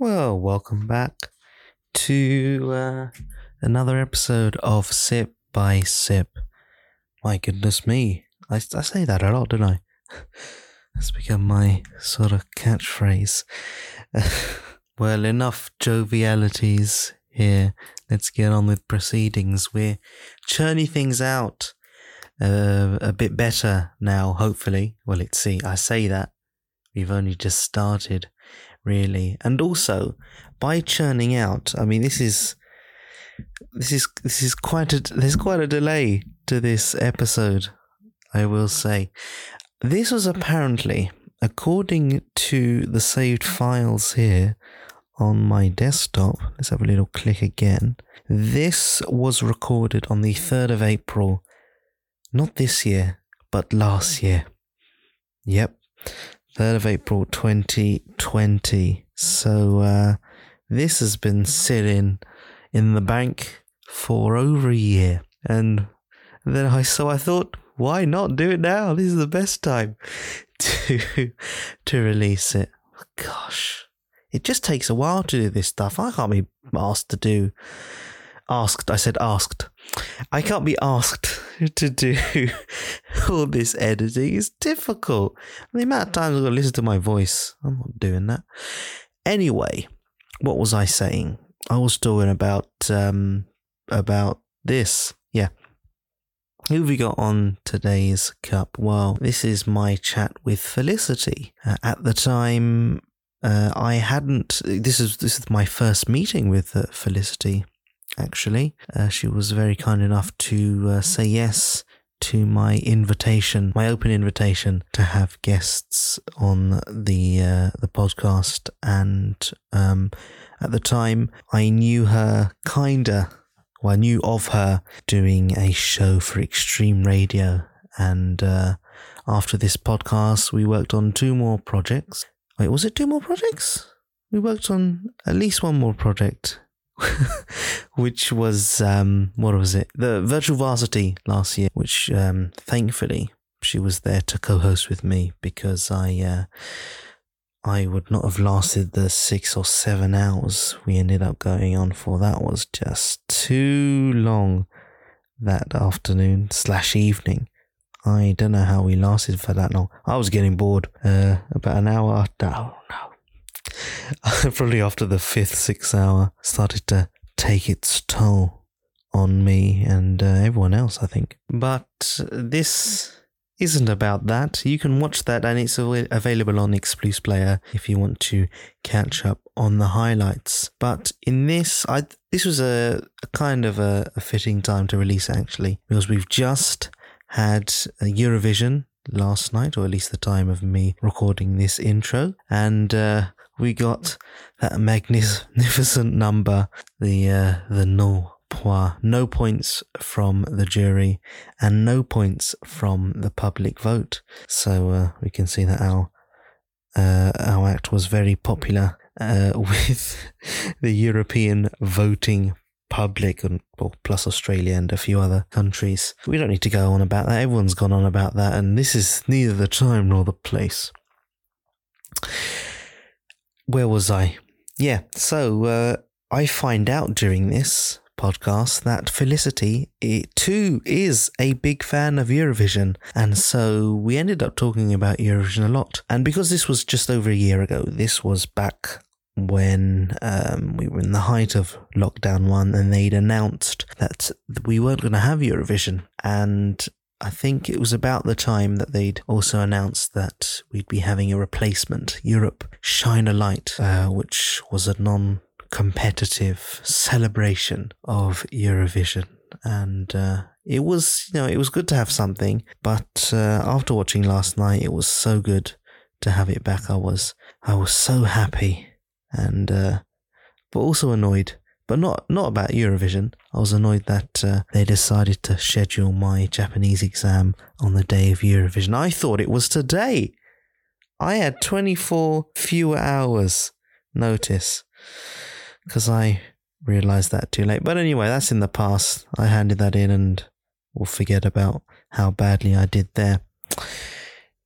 Well, welcome back to another episode of Sip by Sip. My goodness me. I say that a lot, don't I? It's become my sort of catchphrase. Well, enough jovialities here. Let's get on with proceedings. We're churning things out a bit better now, hopefully. Well, let's see. I say that. We've only just started, really. And also, by churning out, I mean, this is there's quite a delay to this episode, I will say. This was apparently, according to the saved files here on my desktop, let's have a little click again. This was recorded on the 3rd of April, not this year, but last year. Yep. 3rd of April 2020. So this has been sitting in the bank for over a year. And then I thought, why not do it now? This is the best time to release it. Gosh, it just takes a while to do this stuff. I can't be asked. I can't be asked to do all this editing. It's difficult. The amount of times I've got to listen to my voice, I'm not doing that. Anyway, what was I saying? I was talking about this. Yeah. Who have we got on today's cup? Well, this is my chat with Felicity. At the time, I hadn't. This is my first meeting with Felicity. Actually, she was very kind enough to say yes to my invitation, my open invitation to have guests on the podcast. And at the time, I knew her I knew of her doing a show for Extreme Radio. And after this podcast, we worked on 2 more projects. Wait, was it 2 more projects? We worked on at least 1 more project. Which was, what was it? The Virtual Varsity last year, which thankfully she was there to co-host with me, because I would not have lasted the 6 or 7 hours we ended up going on for. That was just too long that afternoon/evening. I don't know how we lasted for that long. I was getting bored about an hour. No. Probably after the 5th, 6th hour started to take its toll on me and everyone else, I think. But this isn't about that. You can watch that, and it's available on Xplus Player if you want to catch up on the highlights. But in this was a kind of a fitting time to release it, actually, because we've just had Eurovision last night, or at least the time of me recording this intro, and we got that magnificent number, the no points from the jury and no points from the public vote. So we can see that our act was very popular with the European voting public, plus Australia and a few other countries. We don't need to go on about that. Everyone's gone on about that, and this is neither the time nor the place. Where was I? Yeah, so I find out during this podcast that Felicity too is a big fan of Eurovision, and so we ended up talking about Eurovision a lot. And because this was just over a year ago, this was back when we were in the height of lockdown 1, and they'd announced that we weren't going to have Eurovision. And I think it was about the time that they'd also announced that we'd be having a replacement, Europe Shine a Light, which was a non-competitive celebration of Eurovision. And it was good to have something, but after watching last night, it was so good to have it back. I was so happy, and but also annoyed. But not about Eurovision. I was annoyed that they decided to schedule my Japanese exam on the day of Eurovision. I thought it was today. I had 24 fewer hours notice, because I realised that too late. But anyway, that's in the past. I handed that in, and we'll forget about how badly I did there.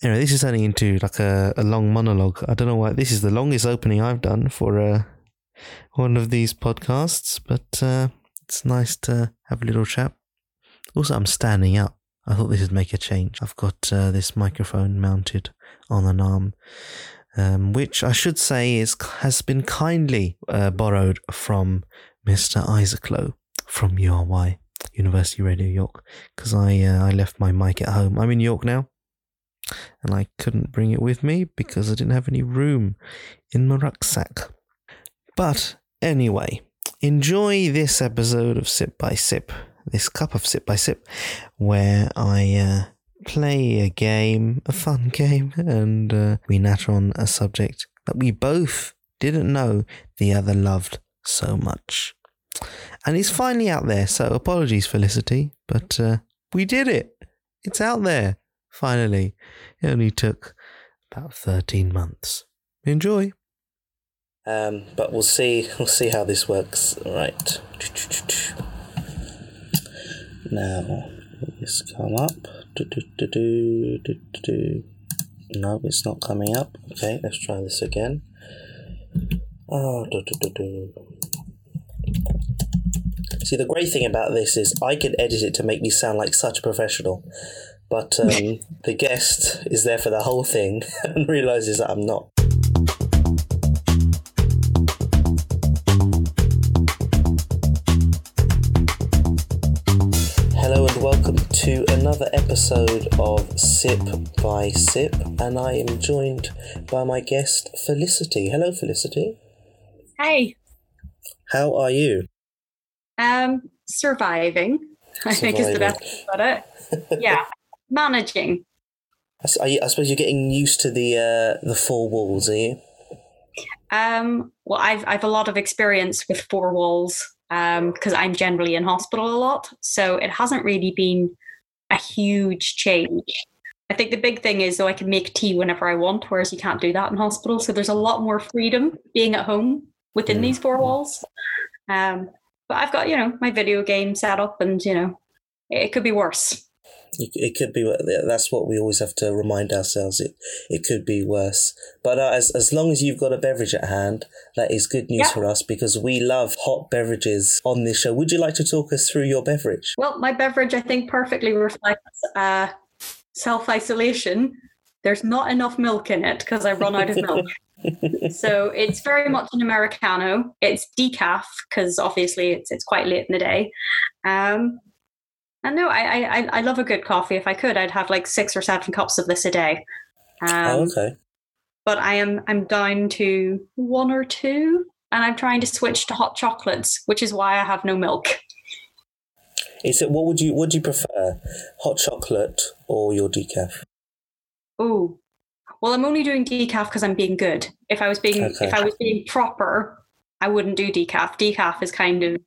Anyway, this is turning into like a long monologue. I don't know why. This is the longest opening I've done for one of these podcasts, but it's nice to have a little chat. Also, I'm standing up. I thought this would make a change. I've got this microphone mounted on an arm, which I should say has been kindly borrowed from Mr. Isaac Lowe from URY, University Radio York, because I left my mic at home. I'm in York now, and I couldn't bring it with me because I didn't have any room in my rucksack. But anyway, enjoy this episode of Sip by Sip, this cup of Sip by Sip, where I play a game, a fun game, and we natter on a subject that we both didn't know the other loved so much. And it's finally out there, so apologies, Felicity, but we did it. It's out there, finally. It only took about 13 months. Enjoy. But we'll see how this works. Right. Now, let's come up. No, it's not coming up. Okay, let's try this again. See, the great thing about this is I can edit it to make me sound like such a professional, but the guest is there for the whole thing and realises that I'm not. Hello and welcome to another episode of Sip by Sip, and I am joined by my guest Felicity. Hello, Felicity. Hey. How are you? Surviving. I think is the best way to put it. Yeah, managing. I suppose you're getting used to the four walls, are you? Well, I've a lot of experience with four walls because I'm generally in hospital a lot, so it hasn't really been a huge change. I think the big thing is, though, I can make tea whenever I want, whereas you can't do that in hospital. So there's a lot more freedom being at home within these four walls. But I've got, my video game set up, and, it could be worse. It could be. That's what we always have to remind ourselves. It could be worse. But as long as you've got a beverage at hand, that is good news for us, because we love hot beverages on this show. Would you like to talk us through your beverage? Well, my beverage, I think, perfectly reflects self-isolation. There's not enough milk in it because I run out of milk. So it's very much an Americano. It's decaf because obviously it's quite late in the day. And no, I love a good coffee. If I could, I'd have like 6 or 7 cups of this a day. Okay. But I'm down to 1 or 2, and I'm trying to switch to hot chocolates, which is why I have no milk. What would you prefer, hot chocolate or your decaf? Oh, well, I'm only doing decaf because I'm being good. If I was being proper, I wouldn't do decaf. Decaf is kind of,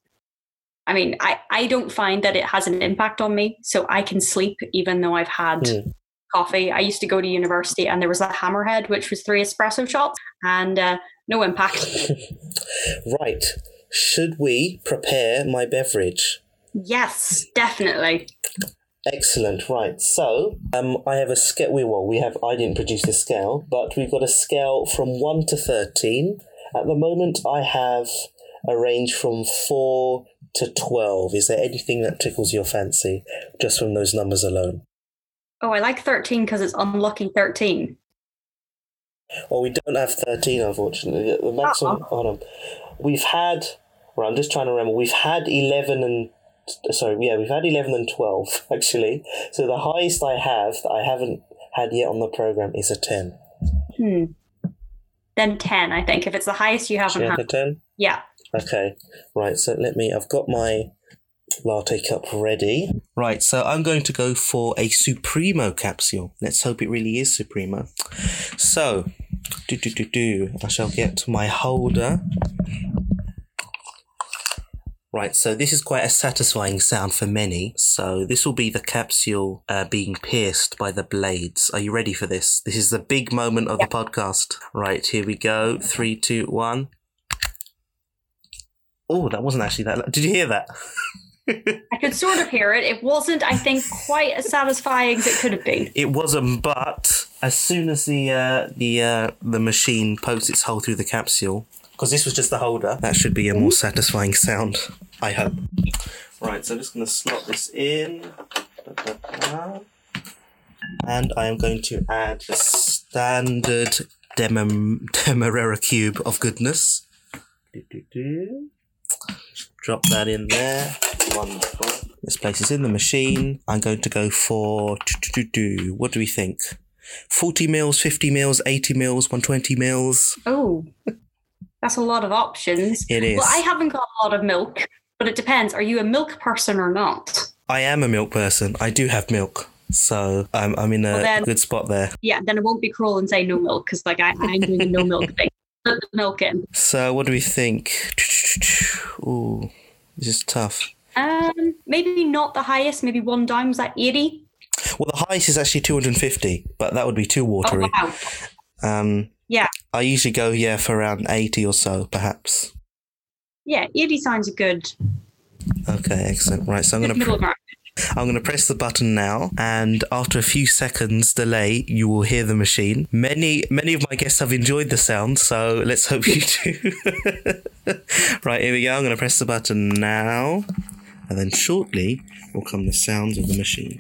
I don't find that it has an impact on me, so I can sleep even though I've had coffee. I used to go to university and there was a Hammerhead, which was 3 espresso shots, and no impact. Right. Should we prepare my beverage? Yes, definitely. Excellent. Right. So, I have a scale. I didn't produce this scale, but we've got a scale from 1 to 13. At the moment, I have a range from 4 to 12. Is there anything that tickles your fancy just from those numbers alone? Oh, I like 13 because it's unlucky 13. Well, we don't have 13, unfortunately. The maximum. Hold on. We've had. Well, I'm just trying to remember. We've had 11 and. We've had 11 and 12, actually. So the highest I have that I haven't had yet on the programme is a 10. Then 10, I think. If it's the highest you haven't had. A 10? Yeah. Okay. Right, so I've got my latte cup ready. Right, so I'm going to go for a Supremo capsule. Let's hope it really is Supremo. So, I shall get my holder. Right, so this is quite a satisfying sound for many. So this will be the capsule being pierced by the blades. Are you ready for this? This is the big moment of the podcast. Right, here we go. 3, 2, 1. Oh, that wasn't actually that loud. Did you hear that? I could sort of hear it. It wasn't, I think, quite as satisfying as it could have been. It wasn't, but as soon as the machine pokes its hole through the capsule, because this was just the holder, that should be a more satisfying sound, I hope. Right, so I'm just going to slot this in. And I am going to add a standard Demerara cube of goodness. Drop that in there. Wonderful. This place is in the machine. I'm going to go for... What do we think? 40 mils, 50 mils, 80 mils, 120 mils. Oh, that's a lot of options. It is. Well, I haven't got a lot of milk, but it depends. Are you a milk person or not? I am a milk person. I do have milk. So I'm in a good spot there. Yeah, then I won't be cruel and say no milk, because like I'm doing a no milk thing. Put the milk in. So what do we think? Ooh, this is tough. Maybe not the highest. Maybe one down. Was that 80? Well, the highest is actually 250, but that would be too watery. Oh, wow. Yeah. I usually go, for around 80 or so, perhaps. Yeah, 80 sounds good. Okay, excellent. Right, so I'm going to press the button now, and after a few seconds delay, you will hear the machine. Many of my guests have enjoyed the sound, so let's hope you do. Right, here we go. I'm going to press the button now, and then shortly will come the sounds of the machine.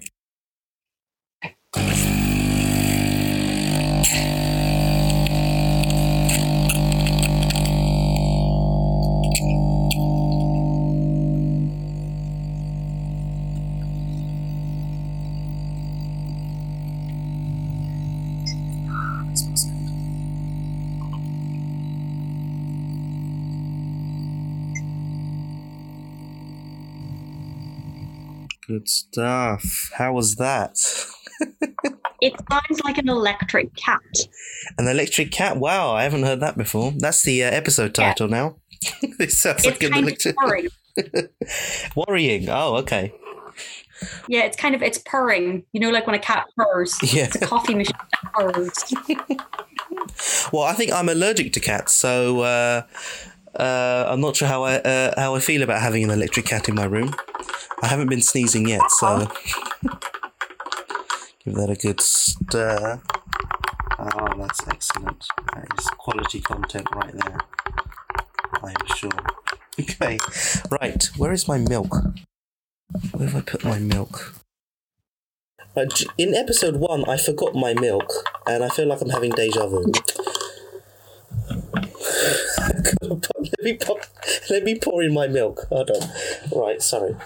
Good stuff. How was that? It sounds like an electric cat. An electric cat? Wow, I haven't heard that before. That's the episode title now. It sounds like an electric... Worrying. Worrying. Oh, okay. Yeah, it's purring. You know, like when a cat purrs. Yeah. It's a coffee machine that purrs. Well, I think I'm allergic to cats, so I'm not sure how I feel about having an electric cat in my room. I haven't been sneezing yet, so give that a good stir. Oh, that's excellent. That is quality content right there, I am sure. Okay, right, where is my milk? Where have I put my milk? In episode 1, I forgot my milk, and I feel like I'm having deja vu. Let me pour in my milk. Hold on. Right, sorry.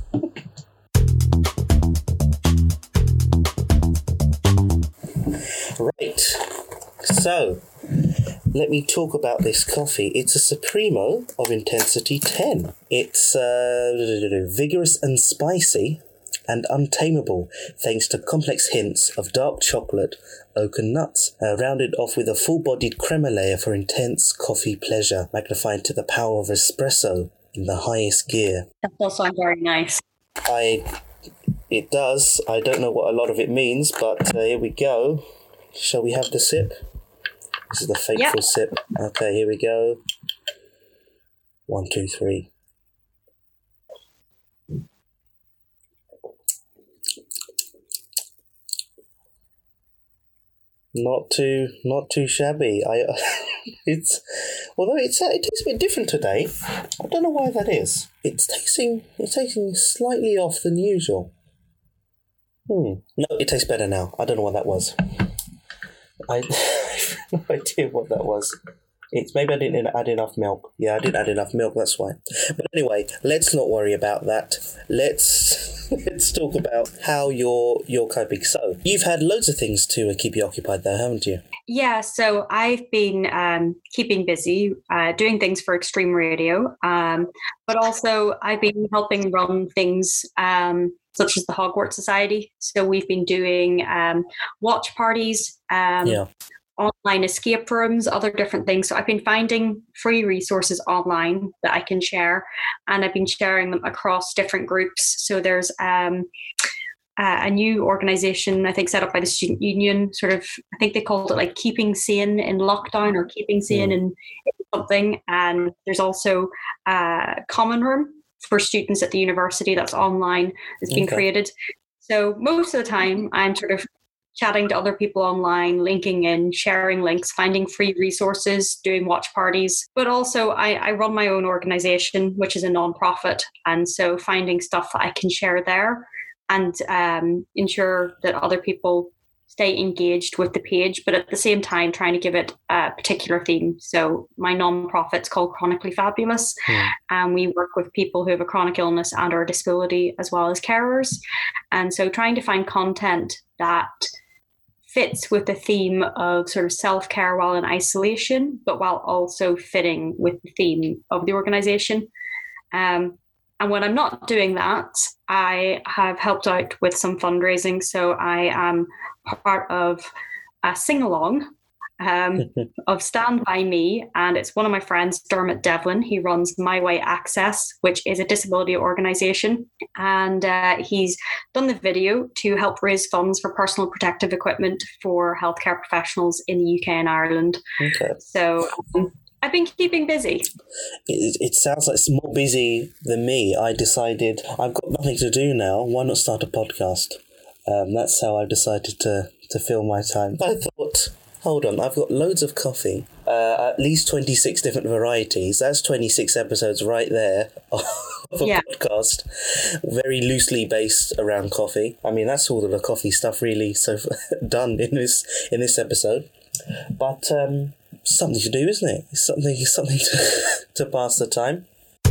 Right, so let me talk about this coffee. It's a Supremo of Intensity 10. It's vigorous and spicy and untamable, thanks to complex hints of dark chocolate, oak and nuts, rounded off with a full-bodied crema layer for intense coffee pleasure, magnified to the power of espresso in the highest gear. That does sound very nice. It does. I don't know what a lot of it means, but here we go. Shall we have the sip? This is the fateful sip. Okay, here we go. 1, 2, 3. Not too shabby. It tastes a bit different today. I don't know why that is. It's tasting slightly off than usual. No, it tastes better now. I don't know what that was. I have no idea what that was. It's maybe I didn't add enough milk. Yeah, I didn't add enough milk, that's why. But anyway, let's not worry about that. Let's talk about how you're coping. So, you've had loads of things to keep you occupied there, haven't you? Yeah, so I've been keeping busy, doing things for Extreme Radio, but also I've been helping run things such as the Hogwarts Society. So we've been doing watch parties, online escape rooms, other different things. So I've been finding free resources online that I can share, and I've been sharing them across different groups. So there's a new organization, I think, set up by the Student Union, sort of, I think they called it like Keeping Sane in Lockdown or Keeping Sane in something. And there's also a common room for students at the university that's online, that's been created. So most of the time I'm sort of chatting to other people online, linking in, sharing links, finding free resources, doing watch parties. But also, I run my own organization, which is a nonprofit. And so finding stuff that I can share there and ensure that other people stay engaged with the page, but at the same time trying to give it a particular theme. So my nonprofit's called Chronically Fabulous, and we work with people who have a chronic illness and or disability, as well as carers. And so trying to find content that fits with the theme of sort of self-care while in isolation, but while also fitting with the theme of the organization. And when I'm not doing that, I have helped out with some fundraising. So I am part of a sing-along of Stand By Me. And it's one of my friends, Dermot Devlin. He runs My Way Access, which is a disability organisation. And he's done the video to help raise funds for personal protective equipment for healthcare professionals in the UK and Ireland. Okay. So I've been keeping busy. It sounds like it's more busy than me. I decided I've got nothing to do now. Why not start a podcast? That's how I decided to fill my time. I thought, hold on, I've got loads of coffee, at least 26 different varieties. That's 26 episodes right there of a podcast, very loosely based around coffee. I mean, that's all of the coffee stuff really done in this episode. But something to do, isn't it? It's something to pass the time.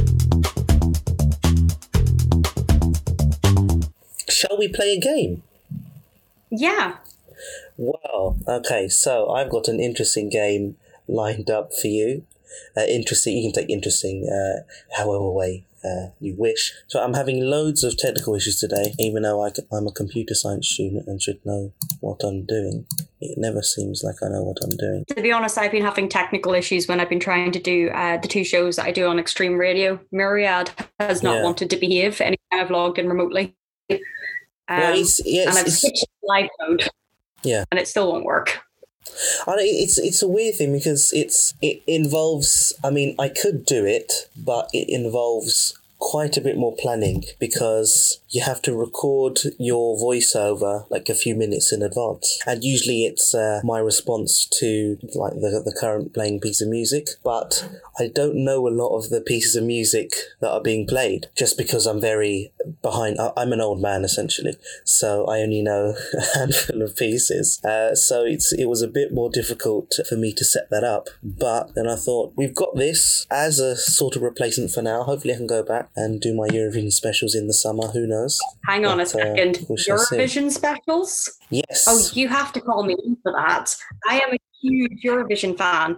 Shall we play a game? Yeah. Well, okay, so I've got an interesting game lined up for you. Interesting, you can take interesting however way you wish. So I'm having loads of technical issues today, even though I'm a computer science student and should know what I'm doing. It never seems like I know what I'm doing. To be honest, I've been having technical issues when I've been trying to do the two shows that I do on Extreme Radio. Myriad has not wanted to behave anytime I've logged in remotely. And I've switched to live mode. Yeah. And it still won't work. It's a weird thing because it involves, I mean, I could do it, but it involves quite a bit more planning because you have to record your voiceover like a few minutes in advance. And usually it's my response to like the current playing piece of music, but I don't know a lot of the pieces of music that are being played just because I'm very behind. I'm an old man essentially, so I only know a handful of pieces. So it was a bit more difficult for me to set that up. But then I thought, we've got this as a sort of replacement for now. Hopefully I can go back and do my Eurovision specials in the summer. Who knows? Hang on a second. Eurovision specials? Yes. Oh, you have to call me in for that. I am a huge Eurovision fan.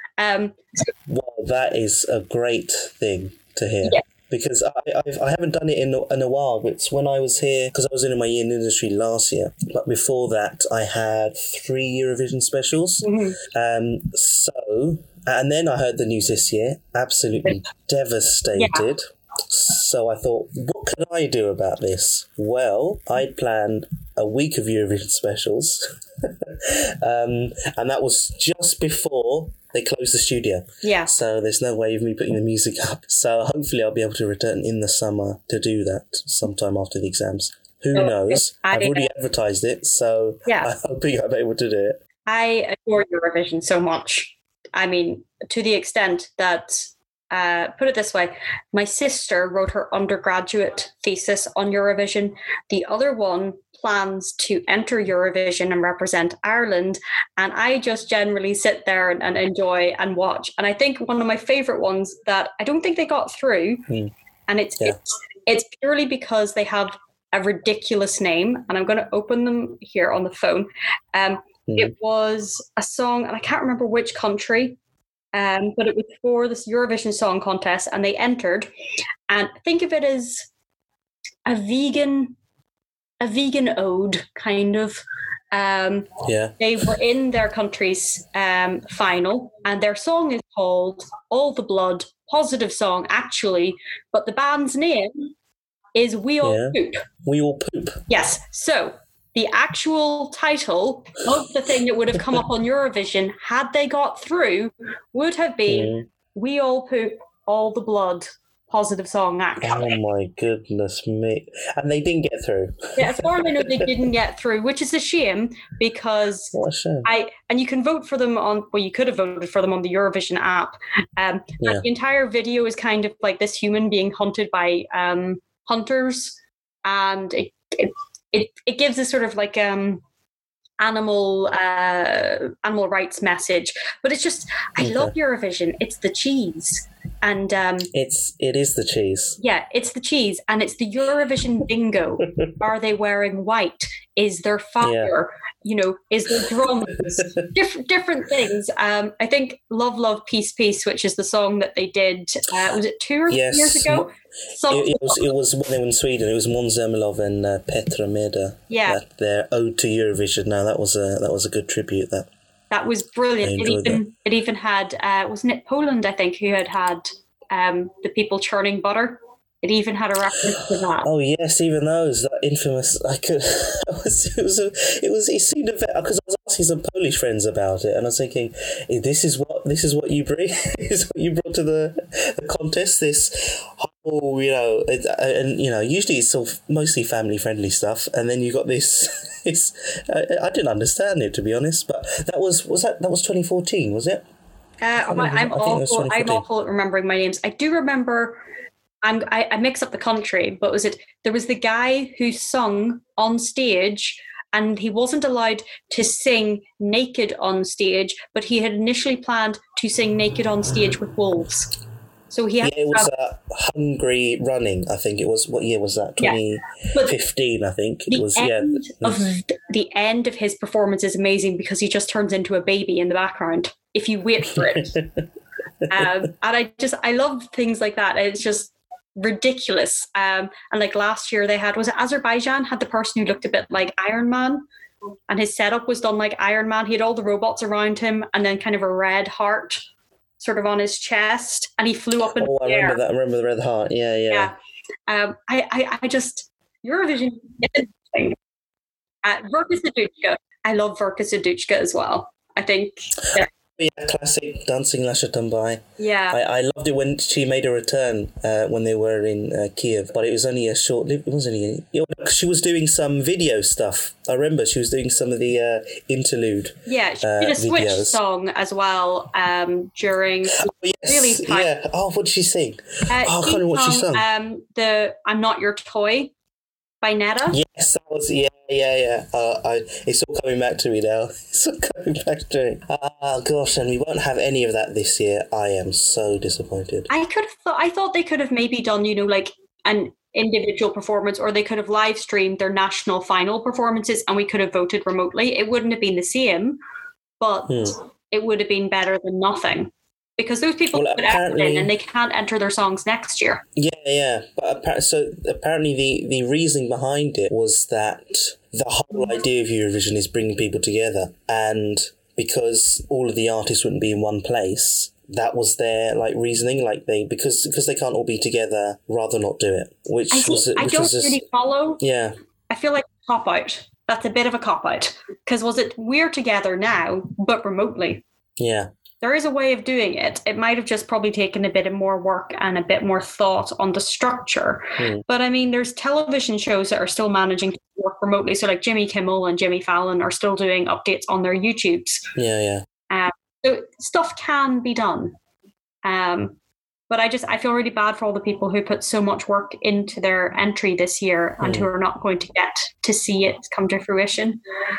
Well, that is a great thing to hear. Yeah. Because I haven't done it in a while. It's when I was here, because I was in my year in industry last year. But before that, I had 3 Eurovision specials. Mm-hmm. And then I heard the news this year. Absolutely devastated. Yeah. So I thought, what can I do about this? Well, I'd planned a week of Eurovision specials. And that was just before they closed the studio. Yeah. So there's no way of me putting the music up. So hopefully I'll be able to return in the summer to do that sometime after the exams. Who knows? I've already advertised it, so I hope I'm able to do it. I adore Eurovision so much. I mean, to the extent that, put it this way, my sister wrote her undergraduate thesis on Eurovision. The other one plans to enter Eurovision and represent Ireland. And I just generally sit there and enjoy and watch. And I think one of my favorite ones that I don't think they got through, and it's purely because they have a ridiculous name. And I'm going to open them here on the phone. It was a song, and I can't remember which country, but it was for this Eurovision Song Contest, and they entered. And think of it as a vegan ode, kind of. They were in their country's final, and their song is called All the Blood, positive song actually, but the band's name is We All Poop. We All Poop. Yes. So the actual title of the thing that would have come up on Eurovision, had they got through, would have been We All Poop, All the Blood, positive song, actually. Oh my goodness me! And they didn't get through. Yeah, as far as I know, they didn't get through, which is a shame because What a shame. and you can vote for them on. Well, you could have voted for them on the Eurovision app. Yeah. The entire video is kind of like this human being hunted by hunters, and it gives a sort of like animal rights message. But it's just, I love Eurovision. It's the cheese. And it is the cheese. Yeah, it's the cheese, and it's the Eurovision bingo. Are they wearing white? Is there fire? You know, is there drums? different things. I think "Love, Love, Peace, Peace," which is the song that they did. Was it 2 or 3 years ago? It was when they were in Sweden. It was Måns Zelmerlöw and Petra Mede. Yeah, their ode to Eurovision. Now that was a good tribute. That was brilliant. It even had, wasn't it Poland, I think, who had the people churning butter. It even had a reference to that. Oh yes, even those, that infamous. It seemed a bit, because I was asking some Polish friends about it, and I was thinking, this is what you bring, is what you brought to the contest. This whole, and usually it's sort of mostly family friendly stuff, and then you got this. I didn't understand it, to be honest, but that was 2014, was it? I'm awful at remembering my names. I do remember. I mix up the country, but there was the guy who sung on stage, and he wasn't allowed to sing naked on stage, but he had initially planned to sing naked on stage with wolves. So he had it was Hungry Running, I think it was. What year was that? 2015, I think. It was, the end of his performance is amazing because he just turns into a baby in the background if you wait for it. And I love things like that. It's just ridiculous. And like last year was it Azerbaijan had the person who looked a bit like Iron Man, and his setup was done like Iron Man. He had all the robots around him and then kind of a red heart sort of on his chest, and he flew up in the air. Remember that. I remember the red heart. Yeah. I just, Eurovision is interesting. Verka Serduchka. I love Verka Serduchka as well. I think classic Dancing Lascia Tambai. Yeah, I loved it when she made a return when they were in Kiev, but it was only a short. It wasn't she was doing some video stuff. I remember she was doing some of the interlude. Yeah, she did a Switch song as well during. Really fun. Yeah. Oh, what did she sing? I can't remember what she sang. The "I'm Not Your Toy" by Netta. Yes, that was it's all coming back to me now. It's all coming back to me. Gosh, and we won't have any of that this year. I am so disappointed. I thought they could have maybe done, like an individual performance, or they could have live streamed their national final performances, and we could have voted remotely. It wouldn't have been the same, but it would have been better than nothing. Because those people put effort in and they can't enter their songs next year. Yeah. But apparently the reasoning behind it was that the whole idea of Eurovision is bringing people together. And because all of the artists wouldn't be in one place, that was their reasoning. Because they can't all be together, rather not do it. I don't really follow. Yeah. I feel like a cop-out. That's a bit of a cop-out. Because we're together now, but remotely. Yeah. There is a way of doing it. It might have just probably taken a bit of more work and a bit more thought on the structure. But I mean, there's television shows that are still managing to work remotely. So like Jimmy Kimmel and Jimmy Fallon are still doing updates on their YouTubes. Yeah. So stuff can be done. But I feel really bad for all the people who put so much work into their entry this year and who are not going to get to see it come to fruition.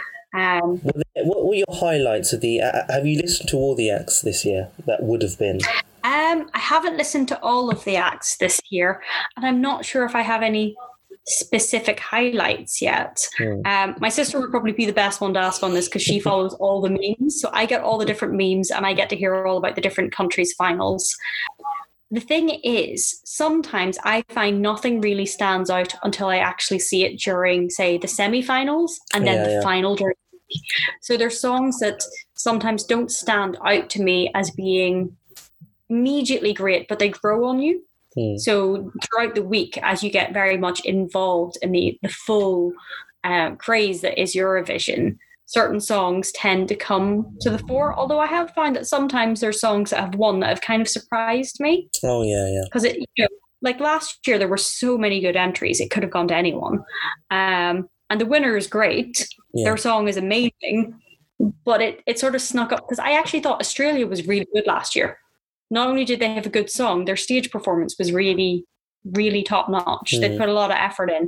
What were your highlights of the? Have you listened to all the acts this year that would have been? I haven't listened to all of the acts this year, and I'm not sure if I have any specific highlights yet. My sister would probably be the best one to ask on this because she follows all the memes, so I get all the different memes and I get to hear all about the different countries' finals. The thing is, sometimes I find nothing really stands out until I actually see it during, say, the semi-finals and then the final during. So there's songs that sometimes don't stand out to me as being immediately great, but they grow on you. So throughout the week, as you get very much involved in the full craze that is Eurovision, certain songs tend to come to the fore. Although I have found that sometimes there's songs that have won that have kind of surprised me. Oh yeah. Because like last year, there were so many good entries. It could have gone to anyone. And the winner is great. Yeah. Their song is amazing, but it sort of snuck up because I actually thought Australia was really good last year. Not only did they have a good song, their stage performance was really, really top notch. They put a lot of effort in.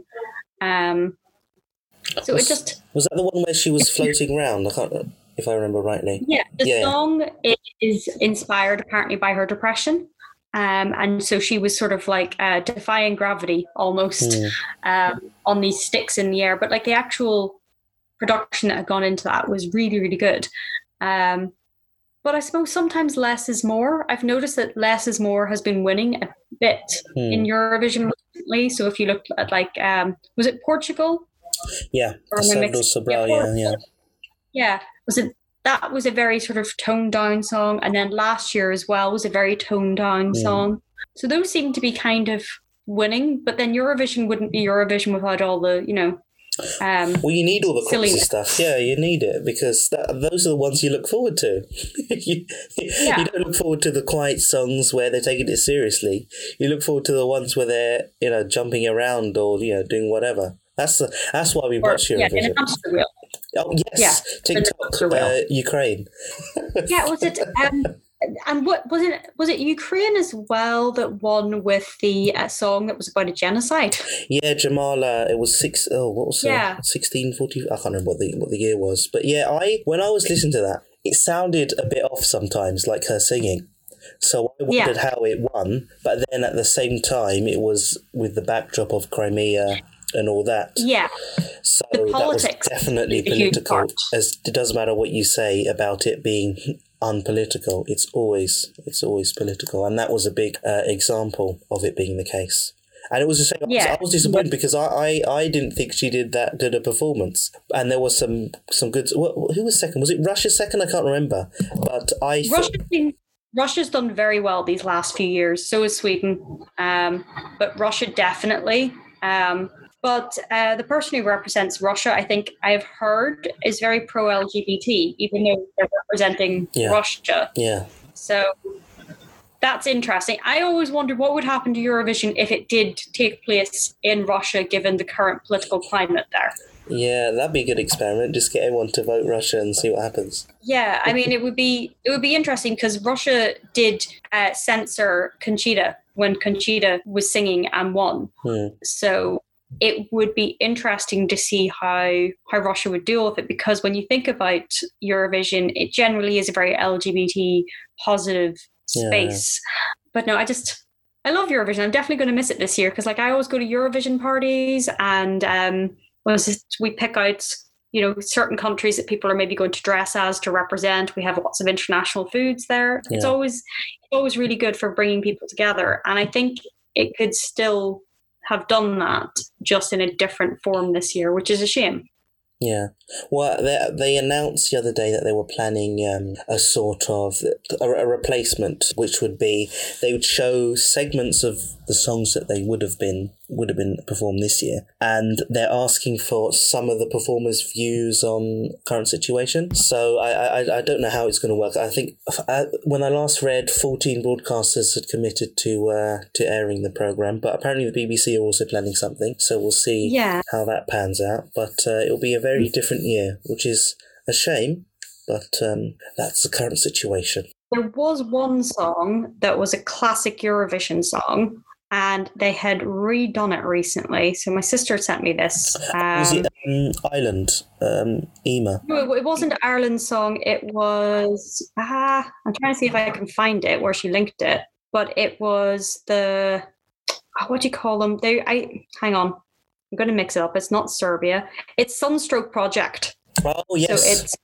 So it just... Was that the one where she was floating around? I can't, if I remember rightly. Yeah, the song is inspired apparently by her depression. And so she was sort of like defying gravity almost on these sticks in the air. But like the actual production that had gone into that was really, really good. But I suppose sometimes less is more. I've noticed that less is more has been winning a bit in Eurovision recently. So if you look at like, was it Portugal? Yeah, Sobral, yeah. That was a very sort of toned down song. And then last year as well was a very toned down song. So those seem to be kind of winning. But then Eurovision wouldn't be Eurovision without all the, well, you need all the crazy stuff. Yeah, you need it because those are the ones you look forward to. You don't look forward to the quiet songs where they're taking it seriously. You look forward to the ones where they're, jumping around or doing whatever. That's why we watch Eurovision. Yeah, in a hamster wheel. Oh yes, TikTok, Ukraine. Yeah, was it? And what was it? Was it Ukraine as well that won with the song that was about a genocide? Yeah, Jamala. It was 1640. I can't remember what the year was, but yeah, when I was listening to that, it sounded a bit off sometimes, like her singing. So I wondered how it won, but then at the same time, it was with the backdrop of Crimea and all that. Yeah. So that was definitely political. As it doesn't matter what you say about it being unpolitical, it's always political, and that was a big example of it being the case. And it was a shame. I was disappointed because I didn't think she did that good a performance, and there was some good. Who was second? Was it Russia second? I can't remember. But Russia's done very well these last few years. So is Sweden, but Russia definitely. But the person who represents Russia, I think I've heard, is very pro-LGBT, even though they're representing Russia. Yeah. So that's interesting. I always wondered what would happen to Eurovision if it did take place in Russia, given the current political climate there. Yeah, that'd be a good experiment. Just get everyone to vote Russia and see what happens. Yeah, I mean, it would be interesting because Russia did censor Conchita when Conchita was singing and won. So it would be interesting to see how Russia would deal with it, because when you think about Eurovision, it generally is a very LGBT positive space. But no, I love Eurovision. I'm definitely going to miss it this year because, like, I always go to Eurovision parties and we pick out certain countries that people are maybe going to dress as to represent. We have lots of international foods there. Yeah. It's always really good for bringing people together, and I think it could still have done that just in a different form this year, which is a shame. Yeah. Well, they announced the other day that they were planning a sort of a replacement, which would be they would show segments of the songs that they would have been performed this year, and they're asking for some of the performers' views on current situation. So I don't know how it's going to work. I think when I last read, 14 broadcasters had committed to airing the program, but apparently the BBC are also planning something. So we'll see how that pans out. But it'll be a very different year, which is a shame. But that's the current situation. There was one song that was a classic Eurovision song, and they had redone it recently. So my sister sent me this. Was it Ireland? Ema? No, it wasn't Ireland's song. It was... I'm trying to see if I can find it, where she linked it. But it was the... what do you call them? Hang on. I'm going to mix it up. It's not Serbia. It's Sunstroke Project. Oh, yes. So it's...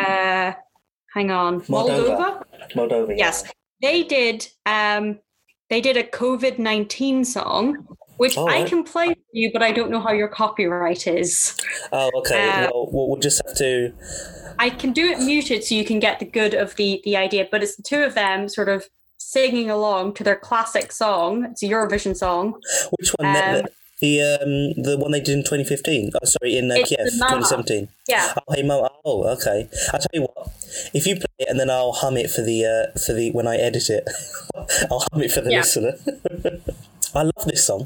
hang on. Moldova? Moldova, yes. They did... They did a COVID-19 song, which I can play for you, but I don't know how your copyright is. Oh, okay. Well, we'll just have to... I can do it muted so you can get the good of the idea, but it's the two of them sort of singing along to their classic song. It's a Eurovision song. Which one? The one they did in 2015? Oh, sorry, in Kiev, 2017. Yeah. Oh, Hey Mama. Oh, okay. I'll tell you what. If you play it and then I'll hum it for the when I edit it, I'll hum it for the listener. I love this song.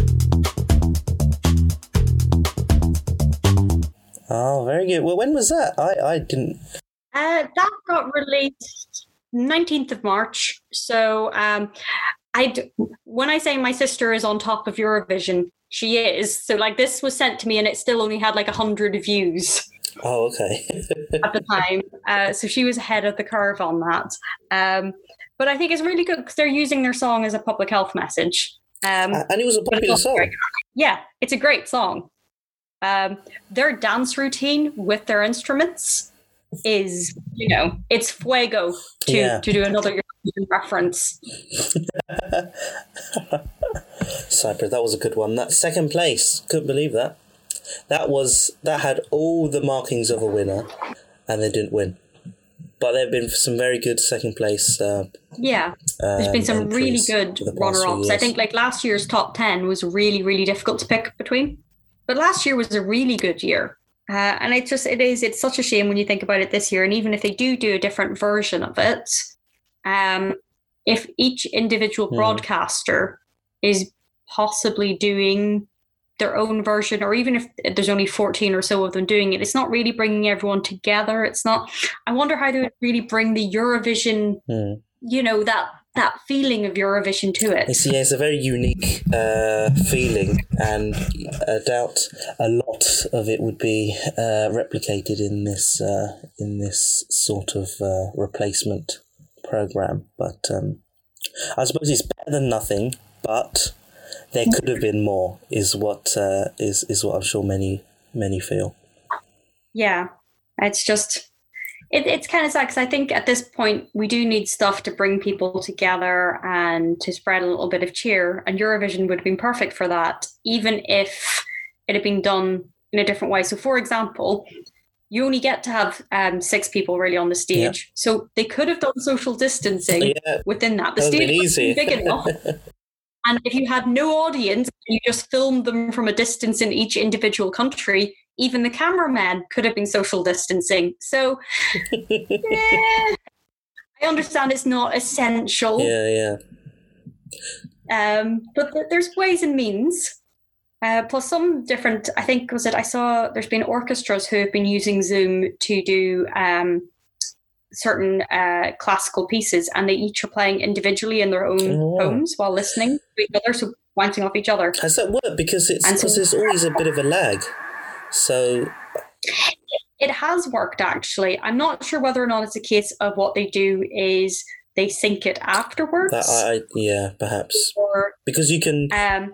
Oh, very good. Well, when was that? I didn't... That got released 19th of March. So when I say my sister is on top of Eurovision, she is. So like this was sent to me and it still only had like 100 views. Oh, okay. At the time. So she was ahead of the curve on that. But I think it's really good because they're using their song as a public health message. And it was a popular song. Yeah, it's a great song. Their dance routine with their instruments is, it's fuego to do another Eurovision reference. Cyprus, that was a good one. That second place, couldn't believe that. That had all the markings of a winner, and they didn't win. But there have been some very good second place. There's been some really good runner-ups. I think like last year's top 10 was really, really difficult to pick between. But last year was a really good year. And it's such a shame when you think about it this year. And even if they do a different version of it, if each individual broadcaster is possibly doing their own version, or even if there's only 14 or so of them doing it, it's not really bringing everyone together. It's not, I wonder how they would really bring the Eurovision, that feeling of Eurovision to it. It's a very unique feeling, and I doubt a lot of it would be replicated in this sort of replacement program. But I suppose it's better than nothing, but there could have been more, is what I'm sure many feel. Yeah, it's just it's kind of sad because I think at this point we do need stuff to bring people together and to spread a little bit of cheer. And Eurovision would have been perfect for that, even if it had been done in a different way. So, for example, you only get to have 6 people really on the stage, so they could have done social distancing within that. The stage was big enough. And if you had no audience, you just filmed them from a distance in each individual country, even the cameraman could have been social distancing. So, I understand it's not essential. But there's ways and means. Plus some different, I think, I saw there's been orchestras who have been using Zoom to do certain classical pieces, and they each are playing individually in their own homes while listening to each other, so bouncing off each other. Has that worked? Because there's always a bit of a lag. So it has worked, actually. I'm not sure whether or not it's a case of what they do is they sync it afterwards. Perhaps. Or, because you can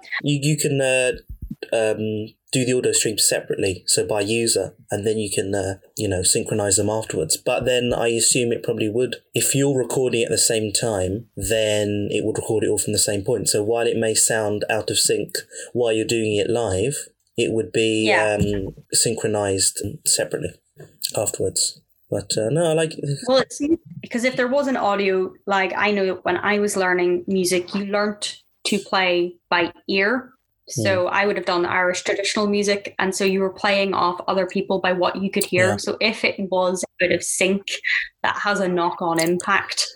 do the audio stream separately, so by user, and then you can synchronize them afterwards. But then I assume it probably would, if you're recording at the same time, then it would record it all from the same point. So while it may sound out of sync while you're doing it live, it would be synchronized separately afterwards. But no, I like it. Well, it seems, because if there was an audio, like I know when I was learning music, you learnt to play by ear. So I would have done Irish traditional music, and so you were playing off other people by what you could hear. Yeah. So if it was out of sync, that has a knock-on impact.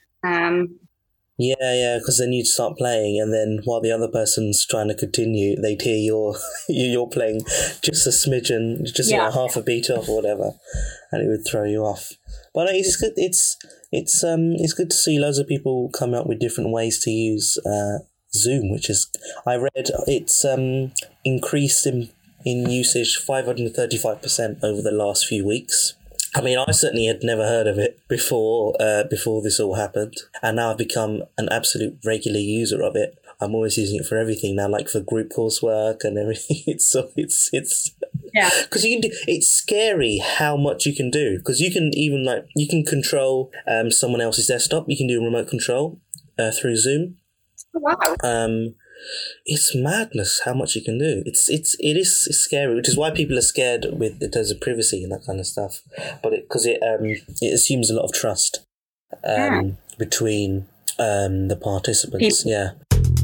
Because then you'd start playing, and then while the other person's trying to continue, they'd hear you're playing just a smidgen, half a beat off or whatever, and it would throw you off. But it's good. It's good to see loads of people come up with different ways to use Zoom, which is, I read it's increased in usage 535% over the last few weeks. I mean, I certainly had never heard of it before this all happened, and now I've become an absolute regular user of it. I'm always using it for everything now, like for group coursework and everything. It's because you can do. It's scary how much you can do, because you can even you can control someone else's desktop. You can do remote control through Zoom. Wow. It's madness how much you can do. It is scary, which is why people are scared in terms of privacy and that kind of stuff. But because it assumes a lot of trust between the participants. Yeah.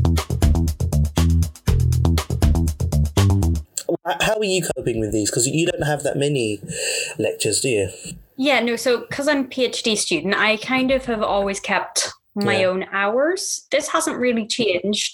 How are you coping with these? Because you don't have that many lectures, do you? Yeah, no. So because I'm a PhD student, I kind of have always kept my own hours. This hasn't really changed.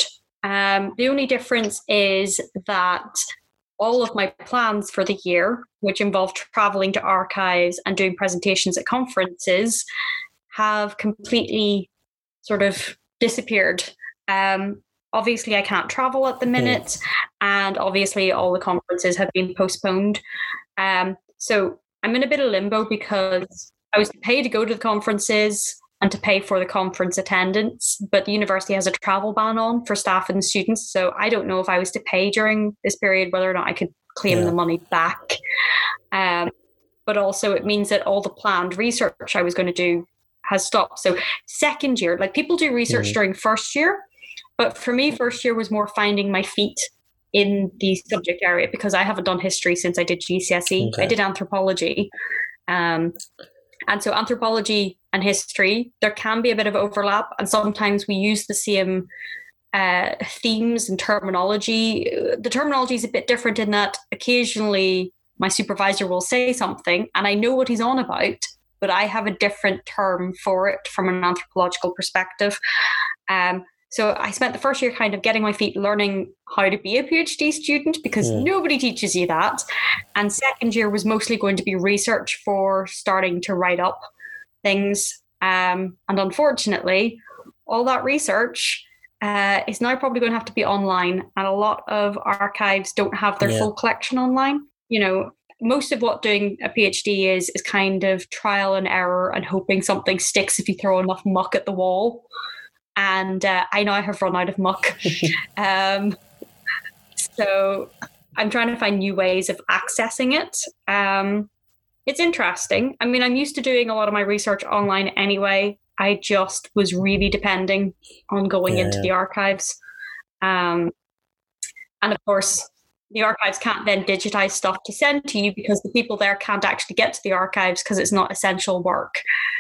The only difference is that all of my plans for the year, which involved traveling to archives and doing presentations at conferences, have completely sort of disappeared. Obviously, I can't travel at the minute, and obviously all the conferences have been postponed. So I'm in a bit of limbo because I was paid to go to the conferences and to pay for the conference attendance, but the university has a travel ban on for staff and students. So I don't know if I was to pay during this period, whether or not I could claim the money back. But also it means that all the planned research I was going to do has stopped. So second year, like people do research during first year, but for me, first year was more finding my feet in the subject area because I haven't done history since I did GCSE. I did anthropology. And so anthropology and history, there can be a bit of overlap. And sometimes we use the same themes and terminology. The terminology is a bit different in that occasionally my supervisor will say something and I know what he's on about, but I have a different term for it from an anthropological perspective. So I spent the first year kind of getting my feet learning how to be a PhD student because nobody teaches you that. And second year was mostly going to be research for starting to write up things. And unfortunately, all that research is now probably going to have to be online. And a lot of archives don't have their full collection online. You know, most of what doing a PhD is kind of trial and error and hoping something sticks if you throw enough muck at the wall. And I know I have run out of muck. So I'm trying to find new ways of accessing it. It's interesting. I mean, I'm used to doing a lot of my research online anyway. I just was really depending on going into the archives. And of course, the archives can't then digitize stuff to send to you because the people there can't actually get to the archives because it's not essential work.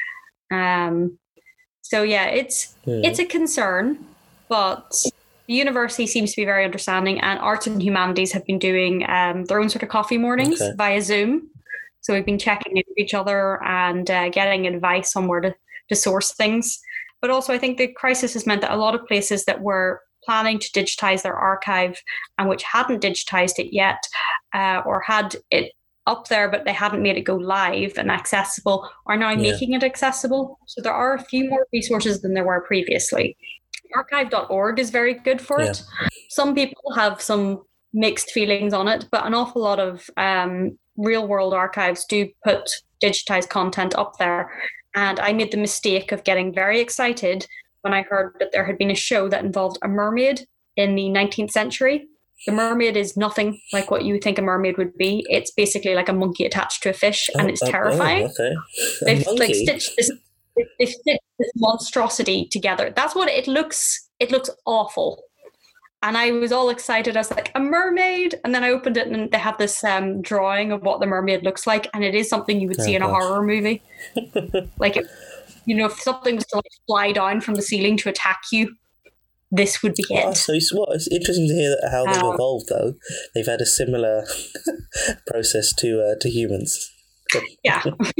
So yeah, it's a concern, but the university seems to be very understanding, and arts and humanities have been doing their own sort of coffee mornings via Zoom. So we've been checking in with each other and getting advice on where to source things. But also I think the crisis has meant that a lot of places that were planning to digitize their archive and which hadn't digitized it yet or had it up there, but they hadn't made it go live and accessible, are now making it accessible. So there are a few more resources than there were previously. Archive.org is very good for it. Some people have some mixed feelings on it, but an awful lot of real world archives do put digitized content up there. And I made the mistake of getting very excited when I heard that there had been a show that involved a mermaid in the 19th century. The mermaid is nothing like what you would think a mermaid would be. It's basically like a monkey attached to a fish, and it's terrifying. They've stitched this monstrosity together. That's what it looks. It looks awful. And I was all excited. I was like, a mermaid? And then I opened it and they have this drawing of what the mermaid looks like. And it is something you would see in a horror movie. Like, if something was to fly down from the ceiling to attack you, this would be it. So it's interesting to hear how they've evolved, though. They've had a similar process to humans. Yeah.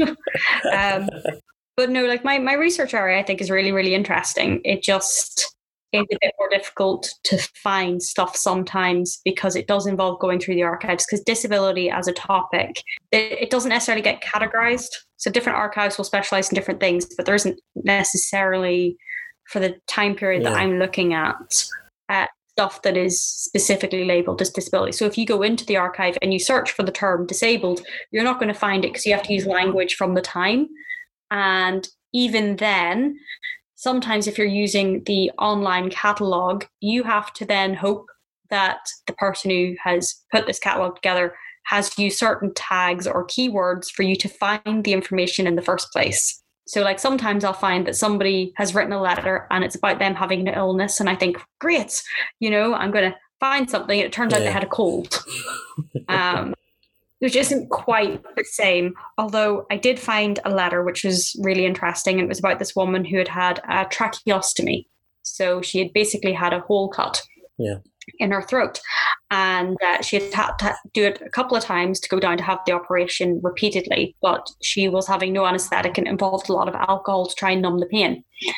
But no, like my research area, I think, is really, really interesting. It just is a bit more difficult to find stuff sometimes because it does involve going through the archives, because disability as a topic, it doesn't necessarily get categorized. So different archives will specialize in different things, but there isn't necessarily, for the time period that I'm looking at, stuff that is specifically labeled as disability. So if you go into the archive and you search for the term disabled, you're not going to find it because you have to use language from the time. And even then, sometimes if you're using the online catalogue, you have to then hope that the person who has put this catalogue together has used certain tags or keywords for you to find the information in the first place. So like sometimes I'll find that somebody has written a letter and it's about them having an illness, and I think, great, I'm going to find something. It turns out they had a cold, which isn't quite the same. Although I did find a letter which was really interesting. It was about this woman who had had a tracheostomy. So she had basically had a hole cut in her throat. And she had to do it a couple of times to go down to have the operation repeatedly, but she was having no anesthetic and it involved a lot of alcohol to try and numb the pain.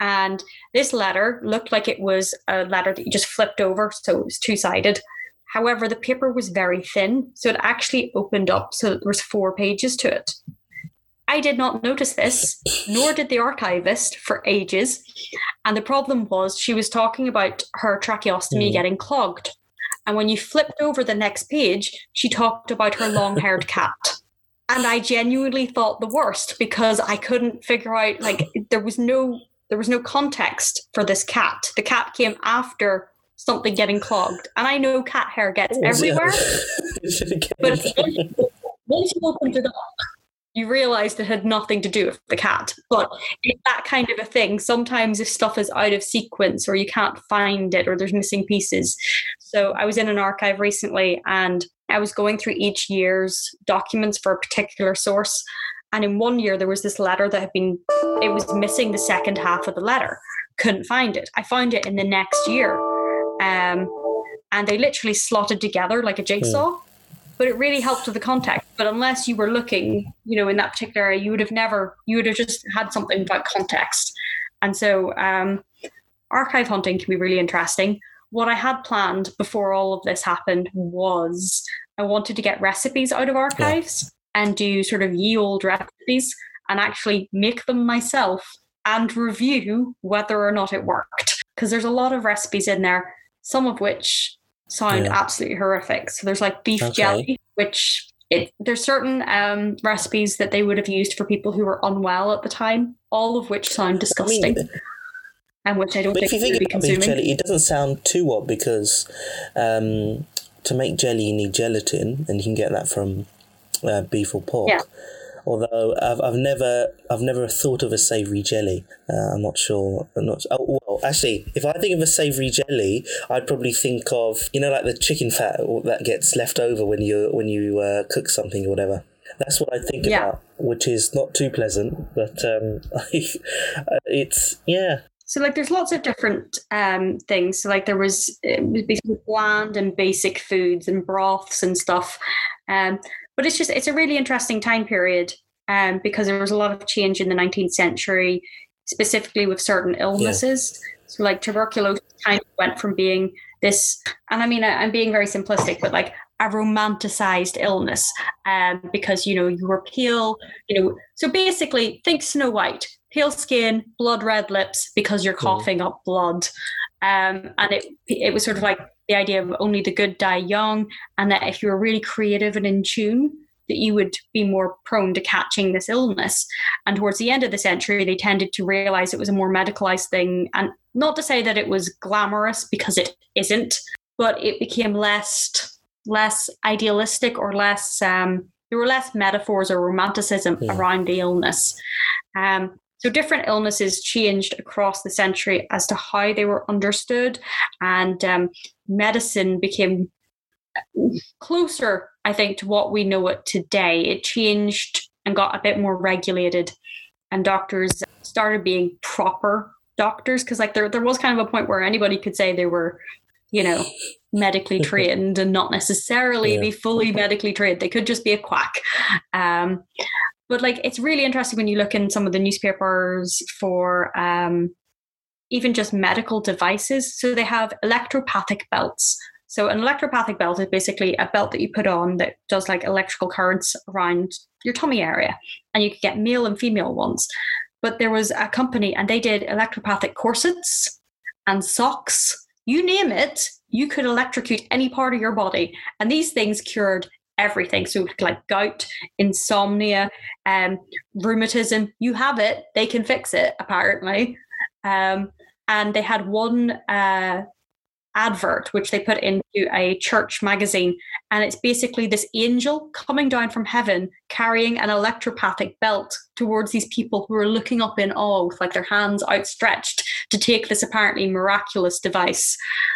And this letter looked like it was a letter that you just flipped over, so it was two-sided. However, the paper was very thin, so it actually opened up so that there was 4 pages to it. I did not notice this, nor did the archivist for ages. And the problem was she was talking about her tracheostomy getting clogged. And when you flipped over the next page, she talked about her long-haired cat. And I genuinely thought the worst because I couldn't figure out, like, there was no context for this cat. The cat came after something getting clogged. And I know cat hair gets everywhere. But once you opened it up, you realised it had nothing to do with the cat. But it's that kind of a thing. Sometimes if stuff is out of sequence or you can't find it or there's missing pieces. So I was in an archive recently and I was going through each year's documents for a particular source. And in one year, there was this letter that it was missing the second half of the letter. Couldn't find it. I found it in the next year. And they literally slotted together like a jigsaw. But it really helped with the context. But unless you were looking, in that particular area, you would have just had something without context. And so archive hunting can be really interesting. What I had planned before all of this happened was I wanted to get recipes out of archives and do sort of ye old recipes and actually make them myself and review whether or not it worked. Because there's a lot of recipes in there, some of which sound absolutely horrific. So there's like beef jelly, which there's certain recipes that they would have used for people who were unwell at the time, all of which sound disgusting. And which I don't think if you think be about consuming. beef jelly, it doesn't sound too odd because to make jelly you need gelatin, and you can get that from beef or pork. Yeah. Although I've never thought of a savoury jelly. I'm not sure. Actually, if I think of a savoury jelly, I'd probably think of like the chicken fat that gets left over when you cook something or whatever. That's what I think about, which is not too pleasant, but it's So there's lots of different things. So it was basically bland and basic foods and broths and stuff. But it's a really interesting time period because there was a lot of change in the 19th century, specifically with certain illnesses. So tuberculosis kind of went from being this, and I mean, I'm being very simplistic, but a romanticized illness because, you were pale, so basically think Snow White, pale skin, blood red lips because you're coughing up blood. And it was sort of the idea of only the good die young, and that if you were really creative and in tune, that you would be more prone to catching this illness. And towards the end of the century, they tended to realize it was a more medicalized thing. And not to say that it was glamorous, because it isn't, but it became less idealistic or less, there were less metaphors or romanticism around the illness. So different illnesses changed across the century as to how they were understood, and medicine became closer, I think, to what we know it today. It changed and got a bit more regulated, and doctors started being proper doctors, because there was kind of a point where anybody could say they were, medically trained and not necessarily be fully medically trained. They could just be a quack. But it's really interesting when you look in some of the newspapers for even just medical devices. So they have electropathic belts. So an electropathic belt is basically a belt that you put on that does electrical currents around your tummy area. And you could get male and female ones. But there was a company and they did electropathic corsets and socks. You name it, you could electrocute any part of your body. And these things cured everything. So gout, insomnia, rheumatism, you have it, they can fix it, apparently. And they had one advert, which they put into a church magazine. And it's basically this angel coming down from heaven, carrying an electropathic belt towards these people who are looking up in awe with their hands outstretched to take this apparently miraculous device.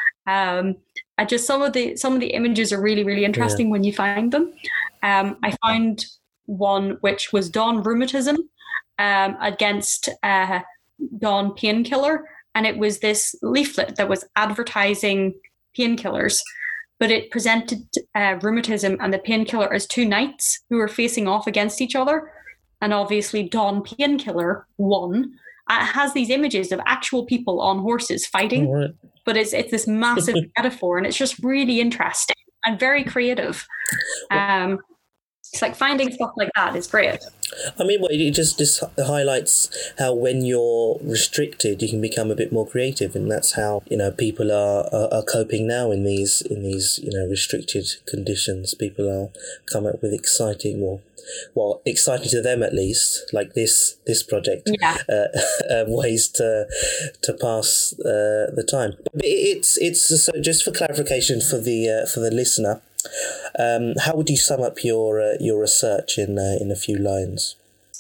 Just some of the images are really, really interesting when you find them. I found one which was Dawn Rheumatism against Dawn Painkiller, and it was this leaflet that was advertising painkillers, but it presented rheumatism and the painkiller as two knights who were facing off against each other, and obviously Dawn Painkiller won. has these images of actual people on horses fighting, All right. but it's this massive metaphor, and it's just really interesting and very creative. It's like finding stuff like that is great. I mean, well, it just highlights how when you're restricted, you can become a bit more creative, and that's how people are coping now in these restricted conditions. People are coming up with exciting, well, exciting to them at least, like this project, ways to pass the time. But it's so just for clarification for the listener. How would you sum up your research in a few lines?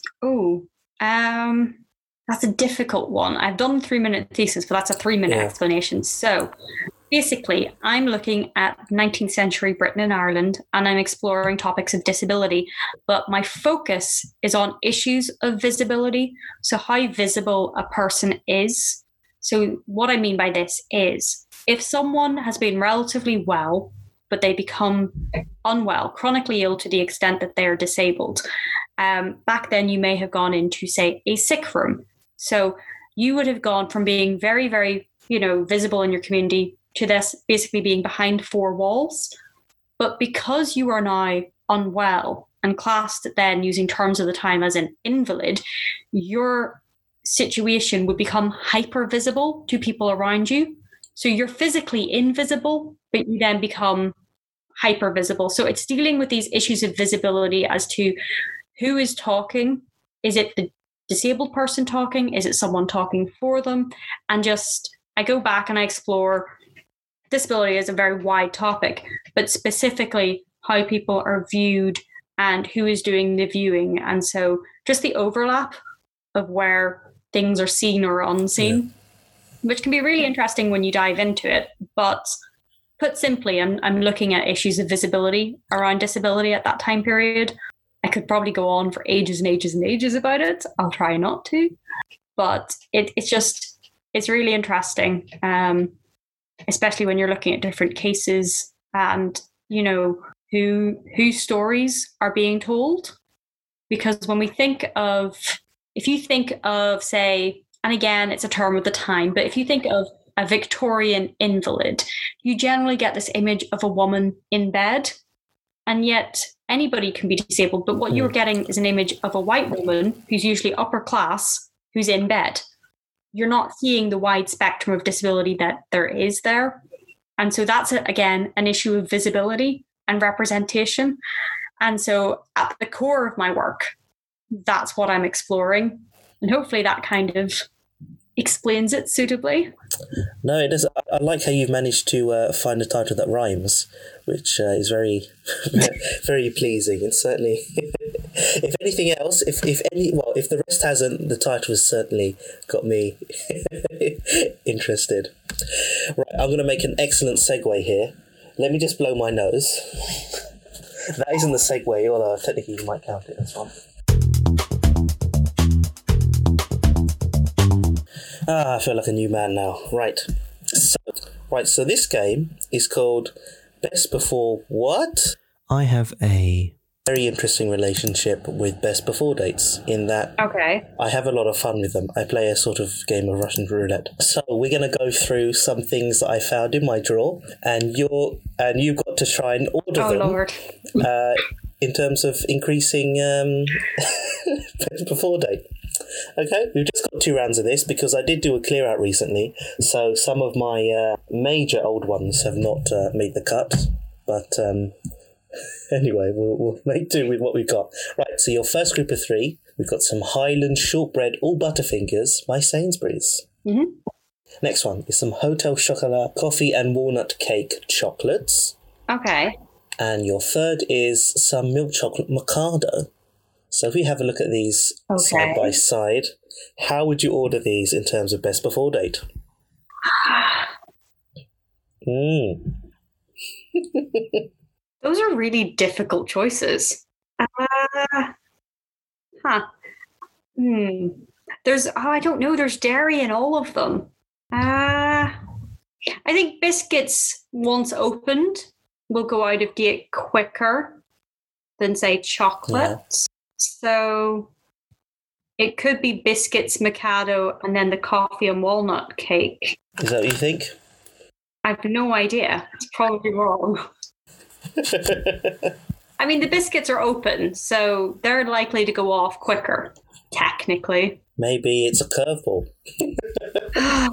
That's a difficult one. I've done 3-minute thesis, but that's a 3-minute explanation. So basically, I'm looking at 19th century Britain and Ireland, and I'm exploring topics of disability. But my focus is on issues of visibility. So how visible a person is. So what I mean by this is if someone has been relatively well, but they become unwell, chronically ill to the extent that they're disabled. Back then, you may have gone into, say, a sick room. So you would have gone from being very, very, visible in your community to this basically being behind 4 walls. But because you are now unwell and classed then using terms of the time as an invalid, your situation would become hyper visible to people around you. So you're physically invisible, but you then become hyper visible. So it's dealing with these issues of visibility as to who is talking. Is it the disabled person talking? Is it someone talking for them? And just, I go back and I explore disability as a very wide topic, but specifically how people are viewed and who is doing the viewing. And so just the overlap of where things are seen or unseen. Which can be really interesting when you dive into it. But put simply, I'm looking at issues of visibility around disability at that time period. I could probably go on for ages and ages and ages about it. I'll try not to. But it's really interesting, especially when you're looking at different cases and, whose stories are being told. Because when if you think of, say, and again, it's a term of the time, but if you think of a Victorian invalid, you generally get this image of a woman in bed, and yet anybody can be disabled. But what you're getting is an image of a white woman who's usually upper class, who's in bed. You're not seeing the wide spectrum of disability that there is there. And so that's, again, an issue of visibility and representation. And so at the core of my work, that's what I'm exploring. And hopefully that kind of explains it suitably. No, it does. I like how you've managed to find a title that rhymes, which is very, very pleasing. And certainly, if anything else, if the rest hasn't, the title has certainly got me interested. Right, I'm going to make an excellent segue here. Let me just blow my nose. That isn't the segue, although technically you might count it as one. I feel like a new man now. Right. So this game is called Best Before What? I have a very interesting relationship with Best Before dates in that I have a lot of fun with them. I play a sort of game of Russian roulette. So we're going to go through some things that I found in my drawer, and you've got to try and order them. Lord. In terms of increasing Best Before date. Okay, we've just got 2 rounds of this because I did do a clear out recently, so some of my major old ones have not made the cut, but anyway, we'll make do with what we've got. Right, so your first group of 3, we've got some Highland shortbread all Butterfingers by Sainsbury's. Mm-hmm. Next one is some Hotel Chocolat coffee and walnut cake chocolates. Okay. And your third is some milk chocolate Mikado. So if we have a look at these side by side, how would you order these in terms of Best Before date? Those are really difficult choices. There's, I don't know, there's dairy in all of them. I think biscuits, once opened, will go out of date quicker than, say, chocolates. Yeah. So It could be biscuits, Mikado, and then the coffee and walnut cake. Is that what you think? I have no idea. It's probably wrong. I mean, the biscuits are open, so they're likely to go off quicker, technically. Maybe it's a curveball. I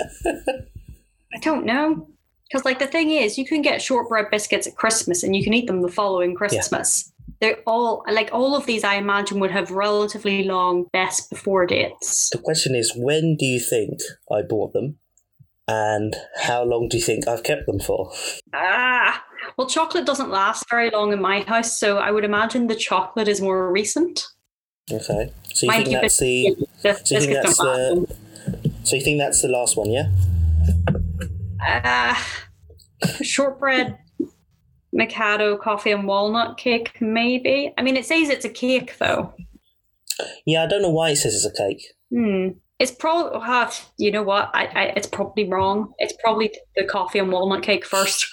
don't know. Because, the thing is, you can get shortbread biscuits at Christmas and you can eat them the following Christmas. Yeah. They're all of these, I imagine, would have relatively long best before dates. The question is, when do you think I bought them? And how long do you think I've kept them for? Well, chocolate doesn't last very long in my house, so I would imagine the chocolate is more recent. Okay. So you think that's So you think that's the last one, yeah? Shortbread, Mikado, coffee and walnut cake, maybe. I mean, it says it's a cake, though. Yeah, I don't know why it says it's a cake. It's probably, you know what? It's probably wrong. It's probably the coffee and walnut cake first.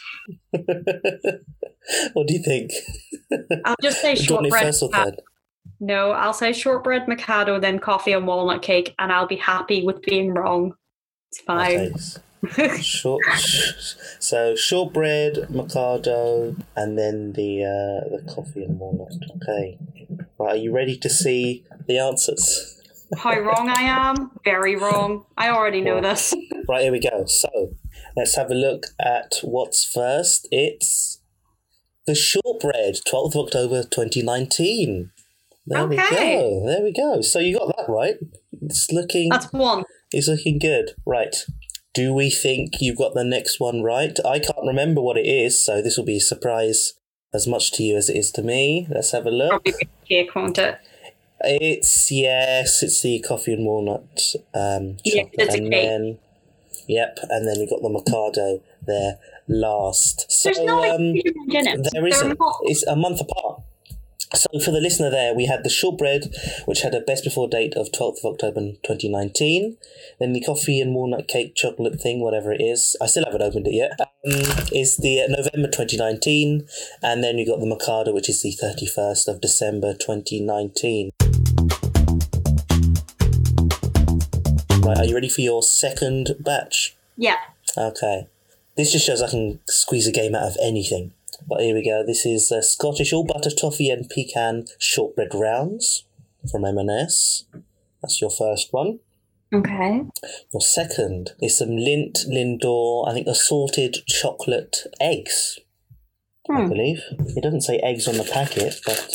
What do you think? I'll just say shortbread. First or third? No, I'll say shortbread, Mikado, then coffee and walnut cake, and I'll be happy with being wrong. It's fine. Okay. So shortbread, Mikado, and then the coffee and walnut. Okay. Right, are you ready to see the answers? How wrong I am? Very wrong. I already know this. Right, here we go. So let's have a look at what's first. It's the shortbread, 12th of October 2019. There we go. So you got that right. That's one. It's looking good. Right. Do we think you've got the next one right? I can't remember what it is, so this will be a surprise as much to you as it is to me. Let's have a look. Probably cake, won't it? It's the coffee and walnut chocolate. It's a cake. Then, and then you've got the Mikado there last. So, there's not a huge in it. There isn't. It's a month apart. So for the listener there, we had the shortbread, which had a best before date of 12th of October 2019. Then the coffee and walnut cake chocolate thing, whatever it is, I still haven't opened it yet, is the November 2019. And then you got the Mikado, which is the 31st of December 2019. Right, are you ready for your second batch? Yeah. Okay. This just shows I can squeeze a game out of anything. But here we go. This is Scottish all butter toffee and pecan shortbread rounds from M&S. That's your first one. Okay. Your second is some Lindt Lindor, I think, assorted chocolate eggs. I believe. It doesn't say eggs on the packet, but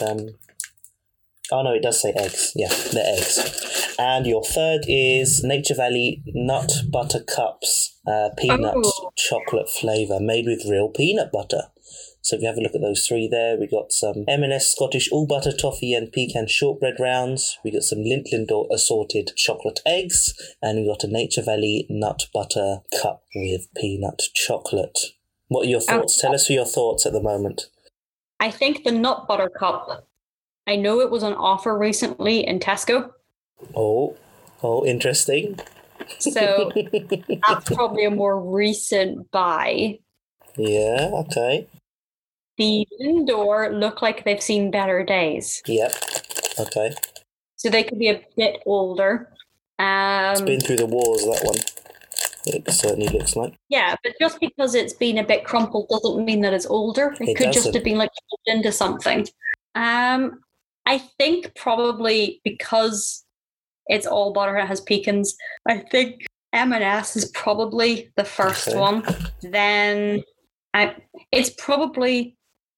oh no, it does say eggs. Yeah, they're eggs. And your third is Nature Valley Nut Butter Cups, peanut chocolate flavour, made with real peanut butter. So if you have a look at those three there, we got some M&S Scottish all butter toffee and pecan shortbread rounds. We got some Lindt Lindor assorted chocolate eggs, and we got a Nature Valley nut butter cup with peanut chocolate. What are your thoughts? Tell us your thoughts at the moment. I think the nut butter cup. I know it was on offer recently in Tesco. Oh, interesting. So that's probably a more recent buy. Yeah, okay. The Lindor look like they've seen better days. Yep, okay. So they could be a bit older. It's been through the wars, that one. It certainly looks like. Yeah, but just because it's been a bit crumpled doesn't mean that it's older. It could just have been pulled into something. I think probably because it's all butter and it has pecans, I think M&S is probably the first one. Then it's probably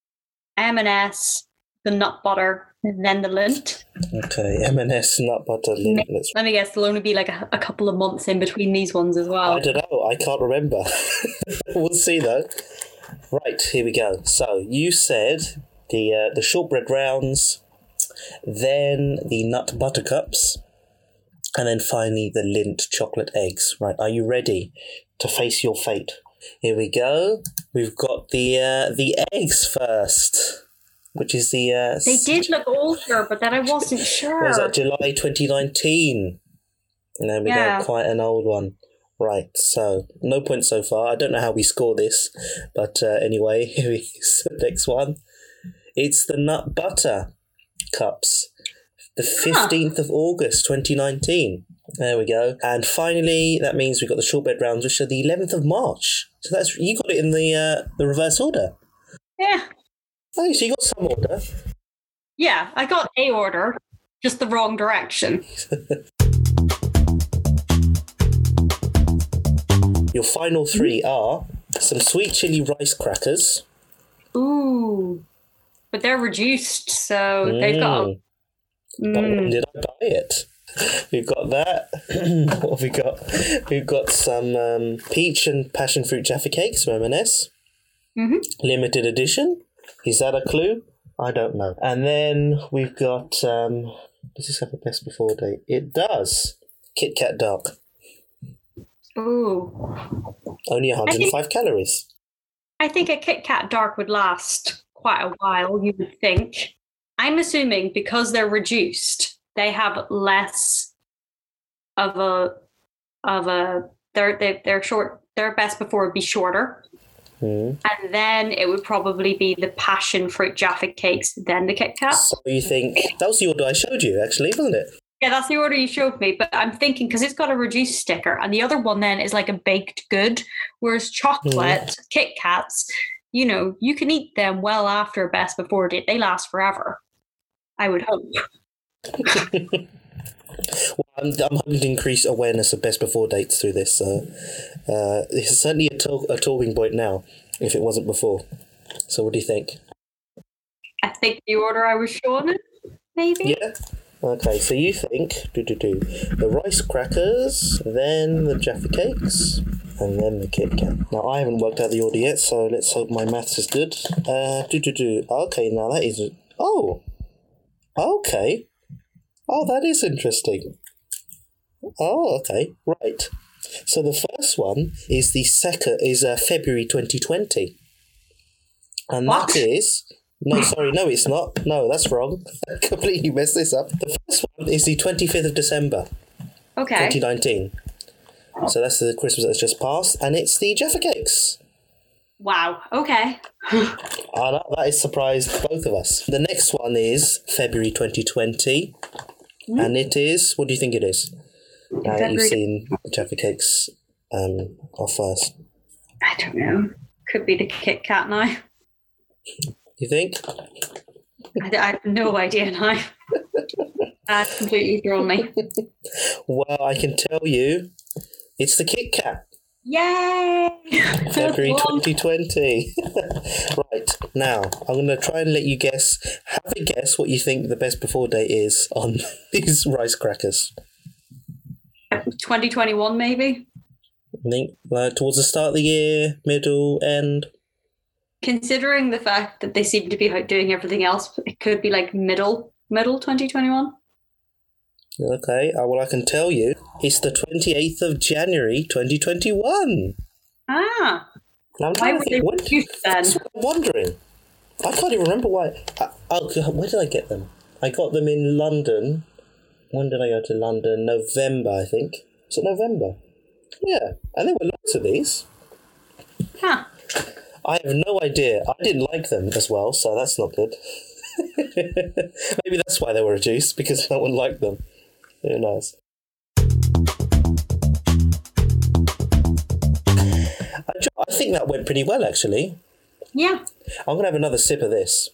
M&S, the nut butter, and then the Lindt. Okay, M&S, nut butter, Lindt. Let me guess, there'll only be a couple of months in between these ones as well. I don't know, I can't remember. We'll see though. Right, here we go. So you said the shortbread rounds, then the nut butter cups, and then finally the Lindt chocolate eggs. Right, are you ready to face your fate? Here we go. We've got the eggs first, which is the... they did look older, but then I wasn't sure. Was that July 2019? And then we got quite an old one. Right, so no points so far. I don't know how we score this, but anyway, here is the next one. It's the nut butter cups. The 15th of August, 2019. There we go. And finally, that means we've got the shortbread rounds, which are the 11th of March. So that's you got it in the reverse order. Yeah. Oh, so you got some order. Yeah, I got a order, just the wrong direction. Your final three are some sweet chili rice crackers. Ooh. But they're reduced, so they've got... But when did I buy it? We've got that. What have we got? We've got some peach and passion fruit Jaffa cakes from M&S. Limited edition. Is that a clue? I don't know. And then we've got... does this have a best before date? It does. Kit Kat Dark. Ooh. Only 105 calories. I think a Kit Kat Dark would last quite a while, you would think. I'm assuming because they're reduced, they have less of they're short. Their best before would be shorter. And then it would probably be the passion fruit Jaffa cakes, then the Kit Kat. So you think... That was the order I showed you, actually, wasn't it? Yeah, that's the order you showed me. But I'm thinking, because it's got a reduced sticker, and the other one then is like a baked good, whereas chocolate, Kit Kats, you know, you can eat them well after best before date. They last forever, I would hope. Well, I'm hoping to increase awareness of best before dates through this. So this is certainly a talking point now, if it wasn't before. So what do you think? I think the order I was shown it, maybe? Yeah? Okay, so you think the rice crackers, then the Jaffa cakes, and then the Kit Kat. Now, I haven't worked out the order yet, so let's hope my maths is good. Okay, now that is... Oh! Okay. Oh, that is interesting. Oh, okay. Right. So the first one is February 2020. And what? That is... No, sorry, no, it's not. No, that's wrong. I completely messed this up. The first one is the 25th of December, 2019. So that's the Christmas that's just passed, and it's the Jaffa cakes. Wow, okay. I know, that has surprised both of us. The next one is February 2020, and it is... What do you think it is? Now that you've seen the Jaffa cakes off first. I don't know. Could be the Kit Kat now. You think? I have no idea now. That's completely thrown me. Well, I can tell you, it's the Kit Kat. Yay! February 2020. Right, now, I'm going to try and let you guess. Have a guess what you think the best before date is on these rice crackers. 2021, maybe? I think towards the start of the year, middle, end. Considering the fact that they seem to be doing everything else, it could be like middle 2021. Okay, well, I can tell you, it's the 28th of January 2021. Ah. And I'm Why trying were to they think, reduced then? that's what I'm wondering. I can't even remember why. Where did I get them? I got them in London. When did I go to London? November, I think. Was it November? Yeah, and there were lots of these. Huh. I have no idea. I didn't like them as well, so that's not good. Maybe that's why they were reduced, because no one liked them. Who knows? I think that went pretty well, actually. Yeah. I'm going to have another sip of this.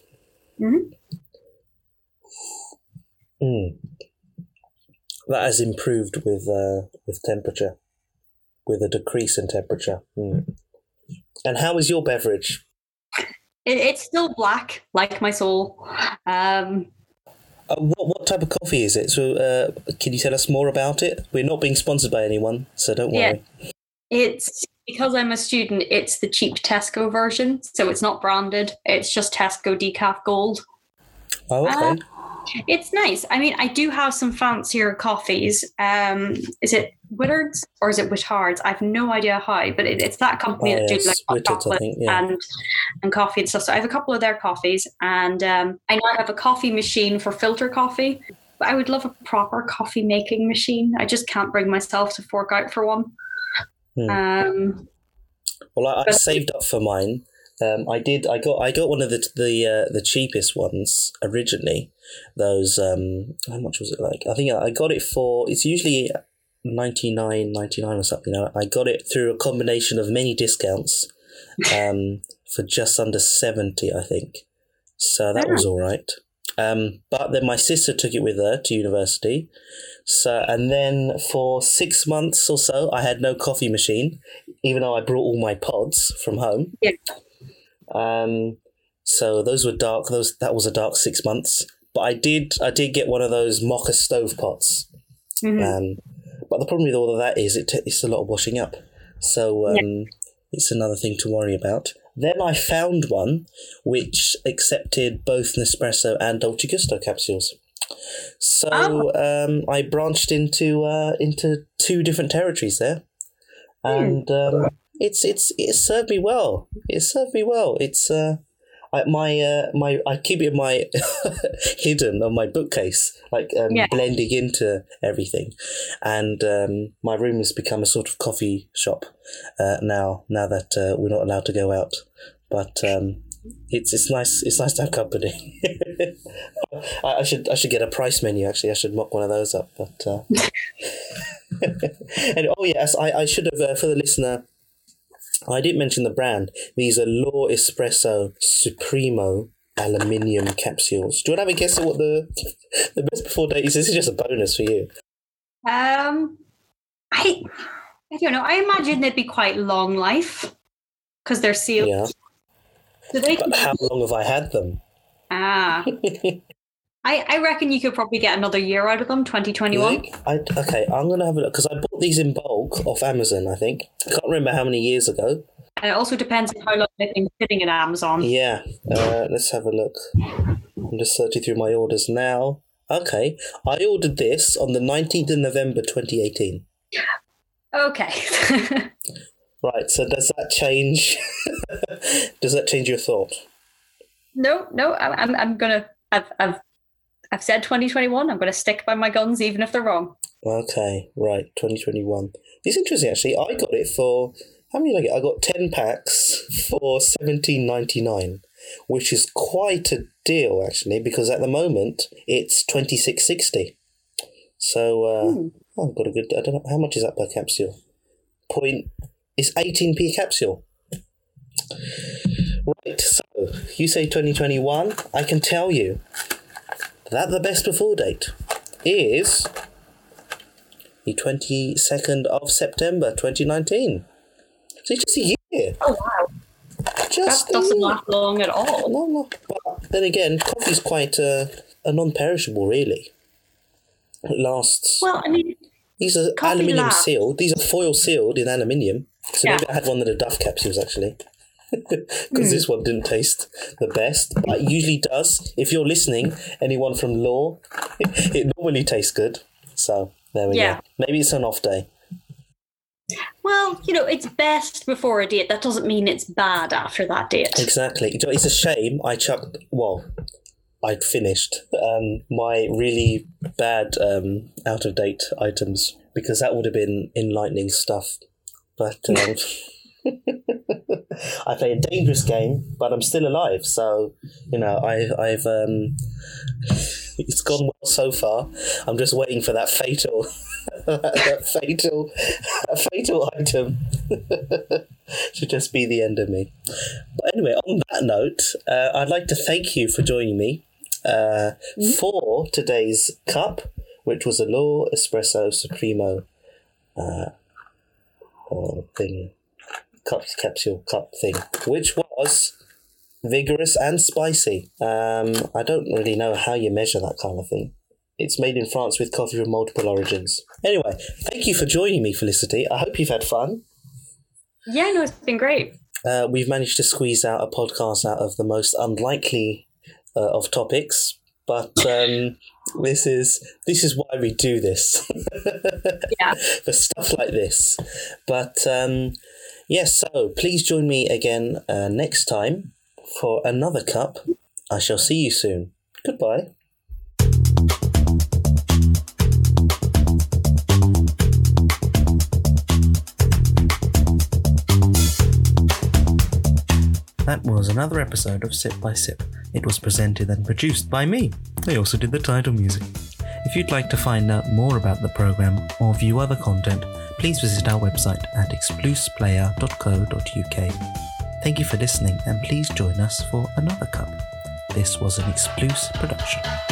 That has improved with temperature, with a decrease in temperature. And how is your beverage? It's still black, like my soul. What type of coffee is it? So, can you tell us more about it? We're not being sponsored by anyone, so don't worry. It's because I'm a student. It's the cheap Tesco version, so it's not branded. It's just Tesco Decaf Gold. Oh, okay. It's nice. I mean, I do have some fancier coffees. Is it Whittards or is it Whittards? I have no idea how, but it's that company that do like hot chocolate and coffee and stuff. So I have a couple of their coffees, and I now have a coffee machine for filter coffee. But I would love a proper coffee making machine. I just can't bring myself to fork out for one. Well, I saved up for mine, I got one of the cheapest ones originally. Those how much was it like? I think I got it for, it's usually 99 or something. I got it through a combination of many discounts for just under 70, I think. So that was all right. But then my sister took it with her to university. So, and then for 6 months or so, I had no coffee machine, even though I brought all my pods from home. Yeah. So those were dark. That was a dark 6 months. But I did get one of those mocha stove pots. Mm-hmm. But the problem with all of that is it's a lot of washing up. So it's another thing to worry about. Then I found one which accepted both Nespresso and Dolce Gusto capsules. So I branched into two different territories there, and it served me well. It's I keep it in my hidden on my bookcase, like blending into everything, and my room has become a sort of coffee shop now that we're not allowed to go out. But it's nice to have company. I should get a price menu. Actually, I should mock one of those up. But and I should have for the listener. I didn't mention the brand. These are L'Or Espresso Supremo aluminium capsules. Do you want to have a guess at what the best before date is? This is just a bonus for you. I don't know. I imagine they'd be quite long life because they're sealed. Yeah. But how long have I had them? I reckon you could probably get another year out of them, 2021. Okay, I'm going to have a look, because I bought these in bulk off Amazon, I think. I can't remember how many years ago. And it also depends on how long they've been sitting at Amazon. Yeah, let's have a look. I'm just searching through my orders now. Okay, I ordered this on the 19th of November 2018. Okay. Right, so does that change? Does that change your thought? No, I'm gonna. I've said 2021. I'm gonna stick by my guns, even if they're wrong. Okay, right, 2021. It's interesting, actually. I got it for, how many did I get? I got 10 packs for $17.99, which is quite a deal, actually, because at the moment it's $26.60. So I've got a good. I don't know how much is that per capsule. It's 18p a capsule. Right, so you say 2021. I can tell you that the best before date is the 22nd of September 2019. So it's just a year. Oh, wow. Just that doesn't last long at all. No. But then again, coffee's quite a non-perishable, really. It lasts. Well, I mean, these are aluminium sealed. These are foil sealed in aluminium. So maybe I had one of the Duff capsules, actually. Because this one didn't taste the best. But it usually does. If you're listening, anyone from L'Or, it normally tastes good. So there we go. Maybe it's an off day. Well, it's best before a date. That doesn't mean it's bad after that date. Exactly. It's a shame I'd finished my really bad out-of-date items, because that would have been enlightening stuff. But I play a dangerous game, but I'm still alive. So, I've it's gone well so far. I'm just waiting for that fatal item to just be the end of me. But anyway, on that note, I'd like to thank you for joining me for today's cup, which was a L'Or Espresso Supremo capsule cup thing, which was vigorous and spicy. I don't really know how you measure that kind of thing. It's made in France with coffee from multiple origins. Anyway, thank you for joining me, Felicity. I hope you've had fun. Yeah, no, it's been great. We've managed to squeeze out a podcast out of the most unlikely of topics, but this is why we do this. Yeah. For stuff like this. But yes, so please join me again next time for another cup. I shall see you soon. Goodbye. That was another episode of Sip by Sip. It was presented and produced by me. I also did the title music. If you'd like to find out more about the programme or view other content, please visit our website at expluseplayer.co.uk. Thank you for listening, and please join us for another cup. This was an Expluse production.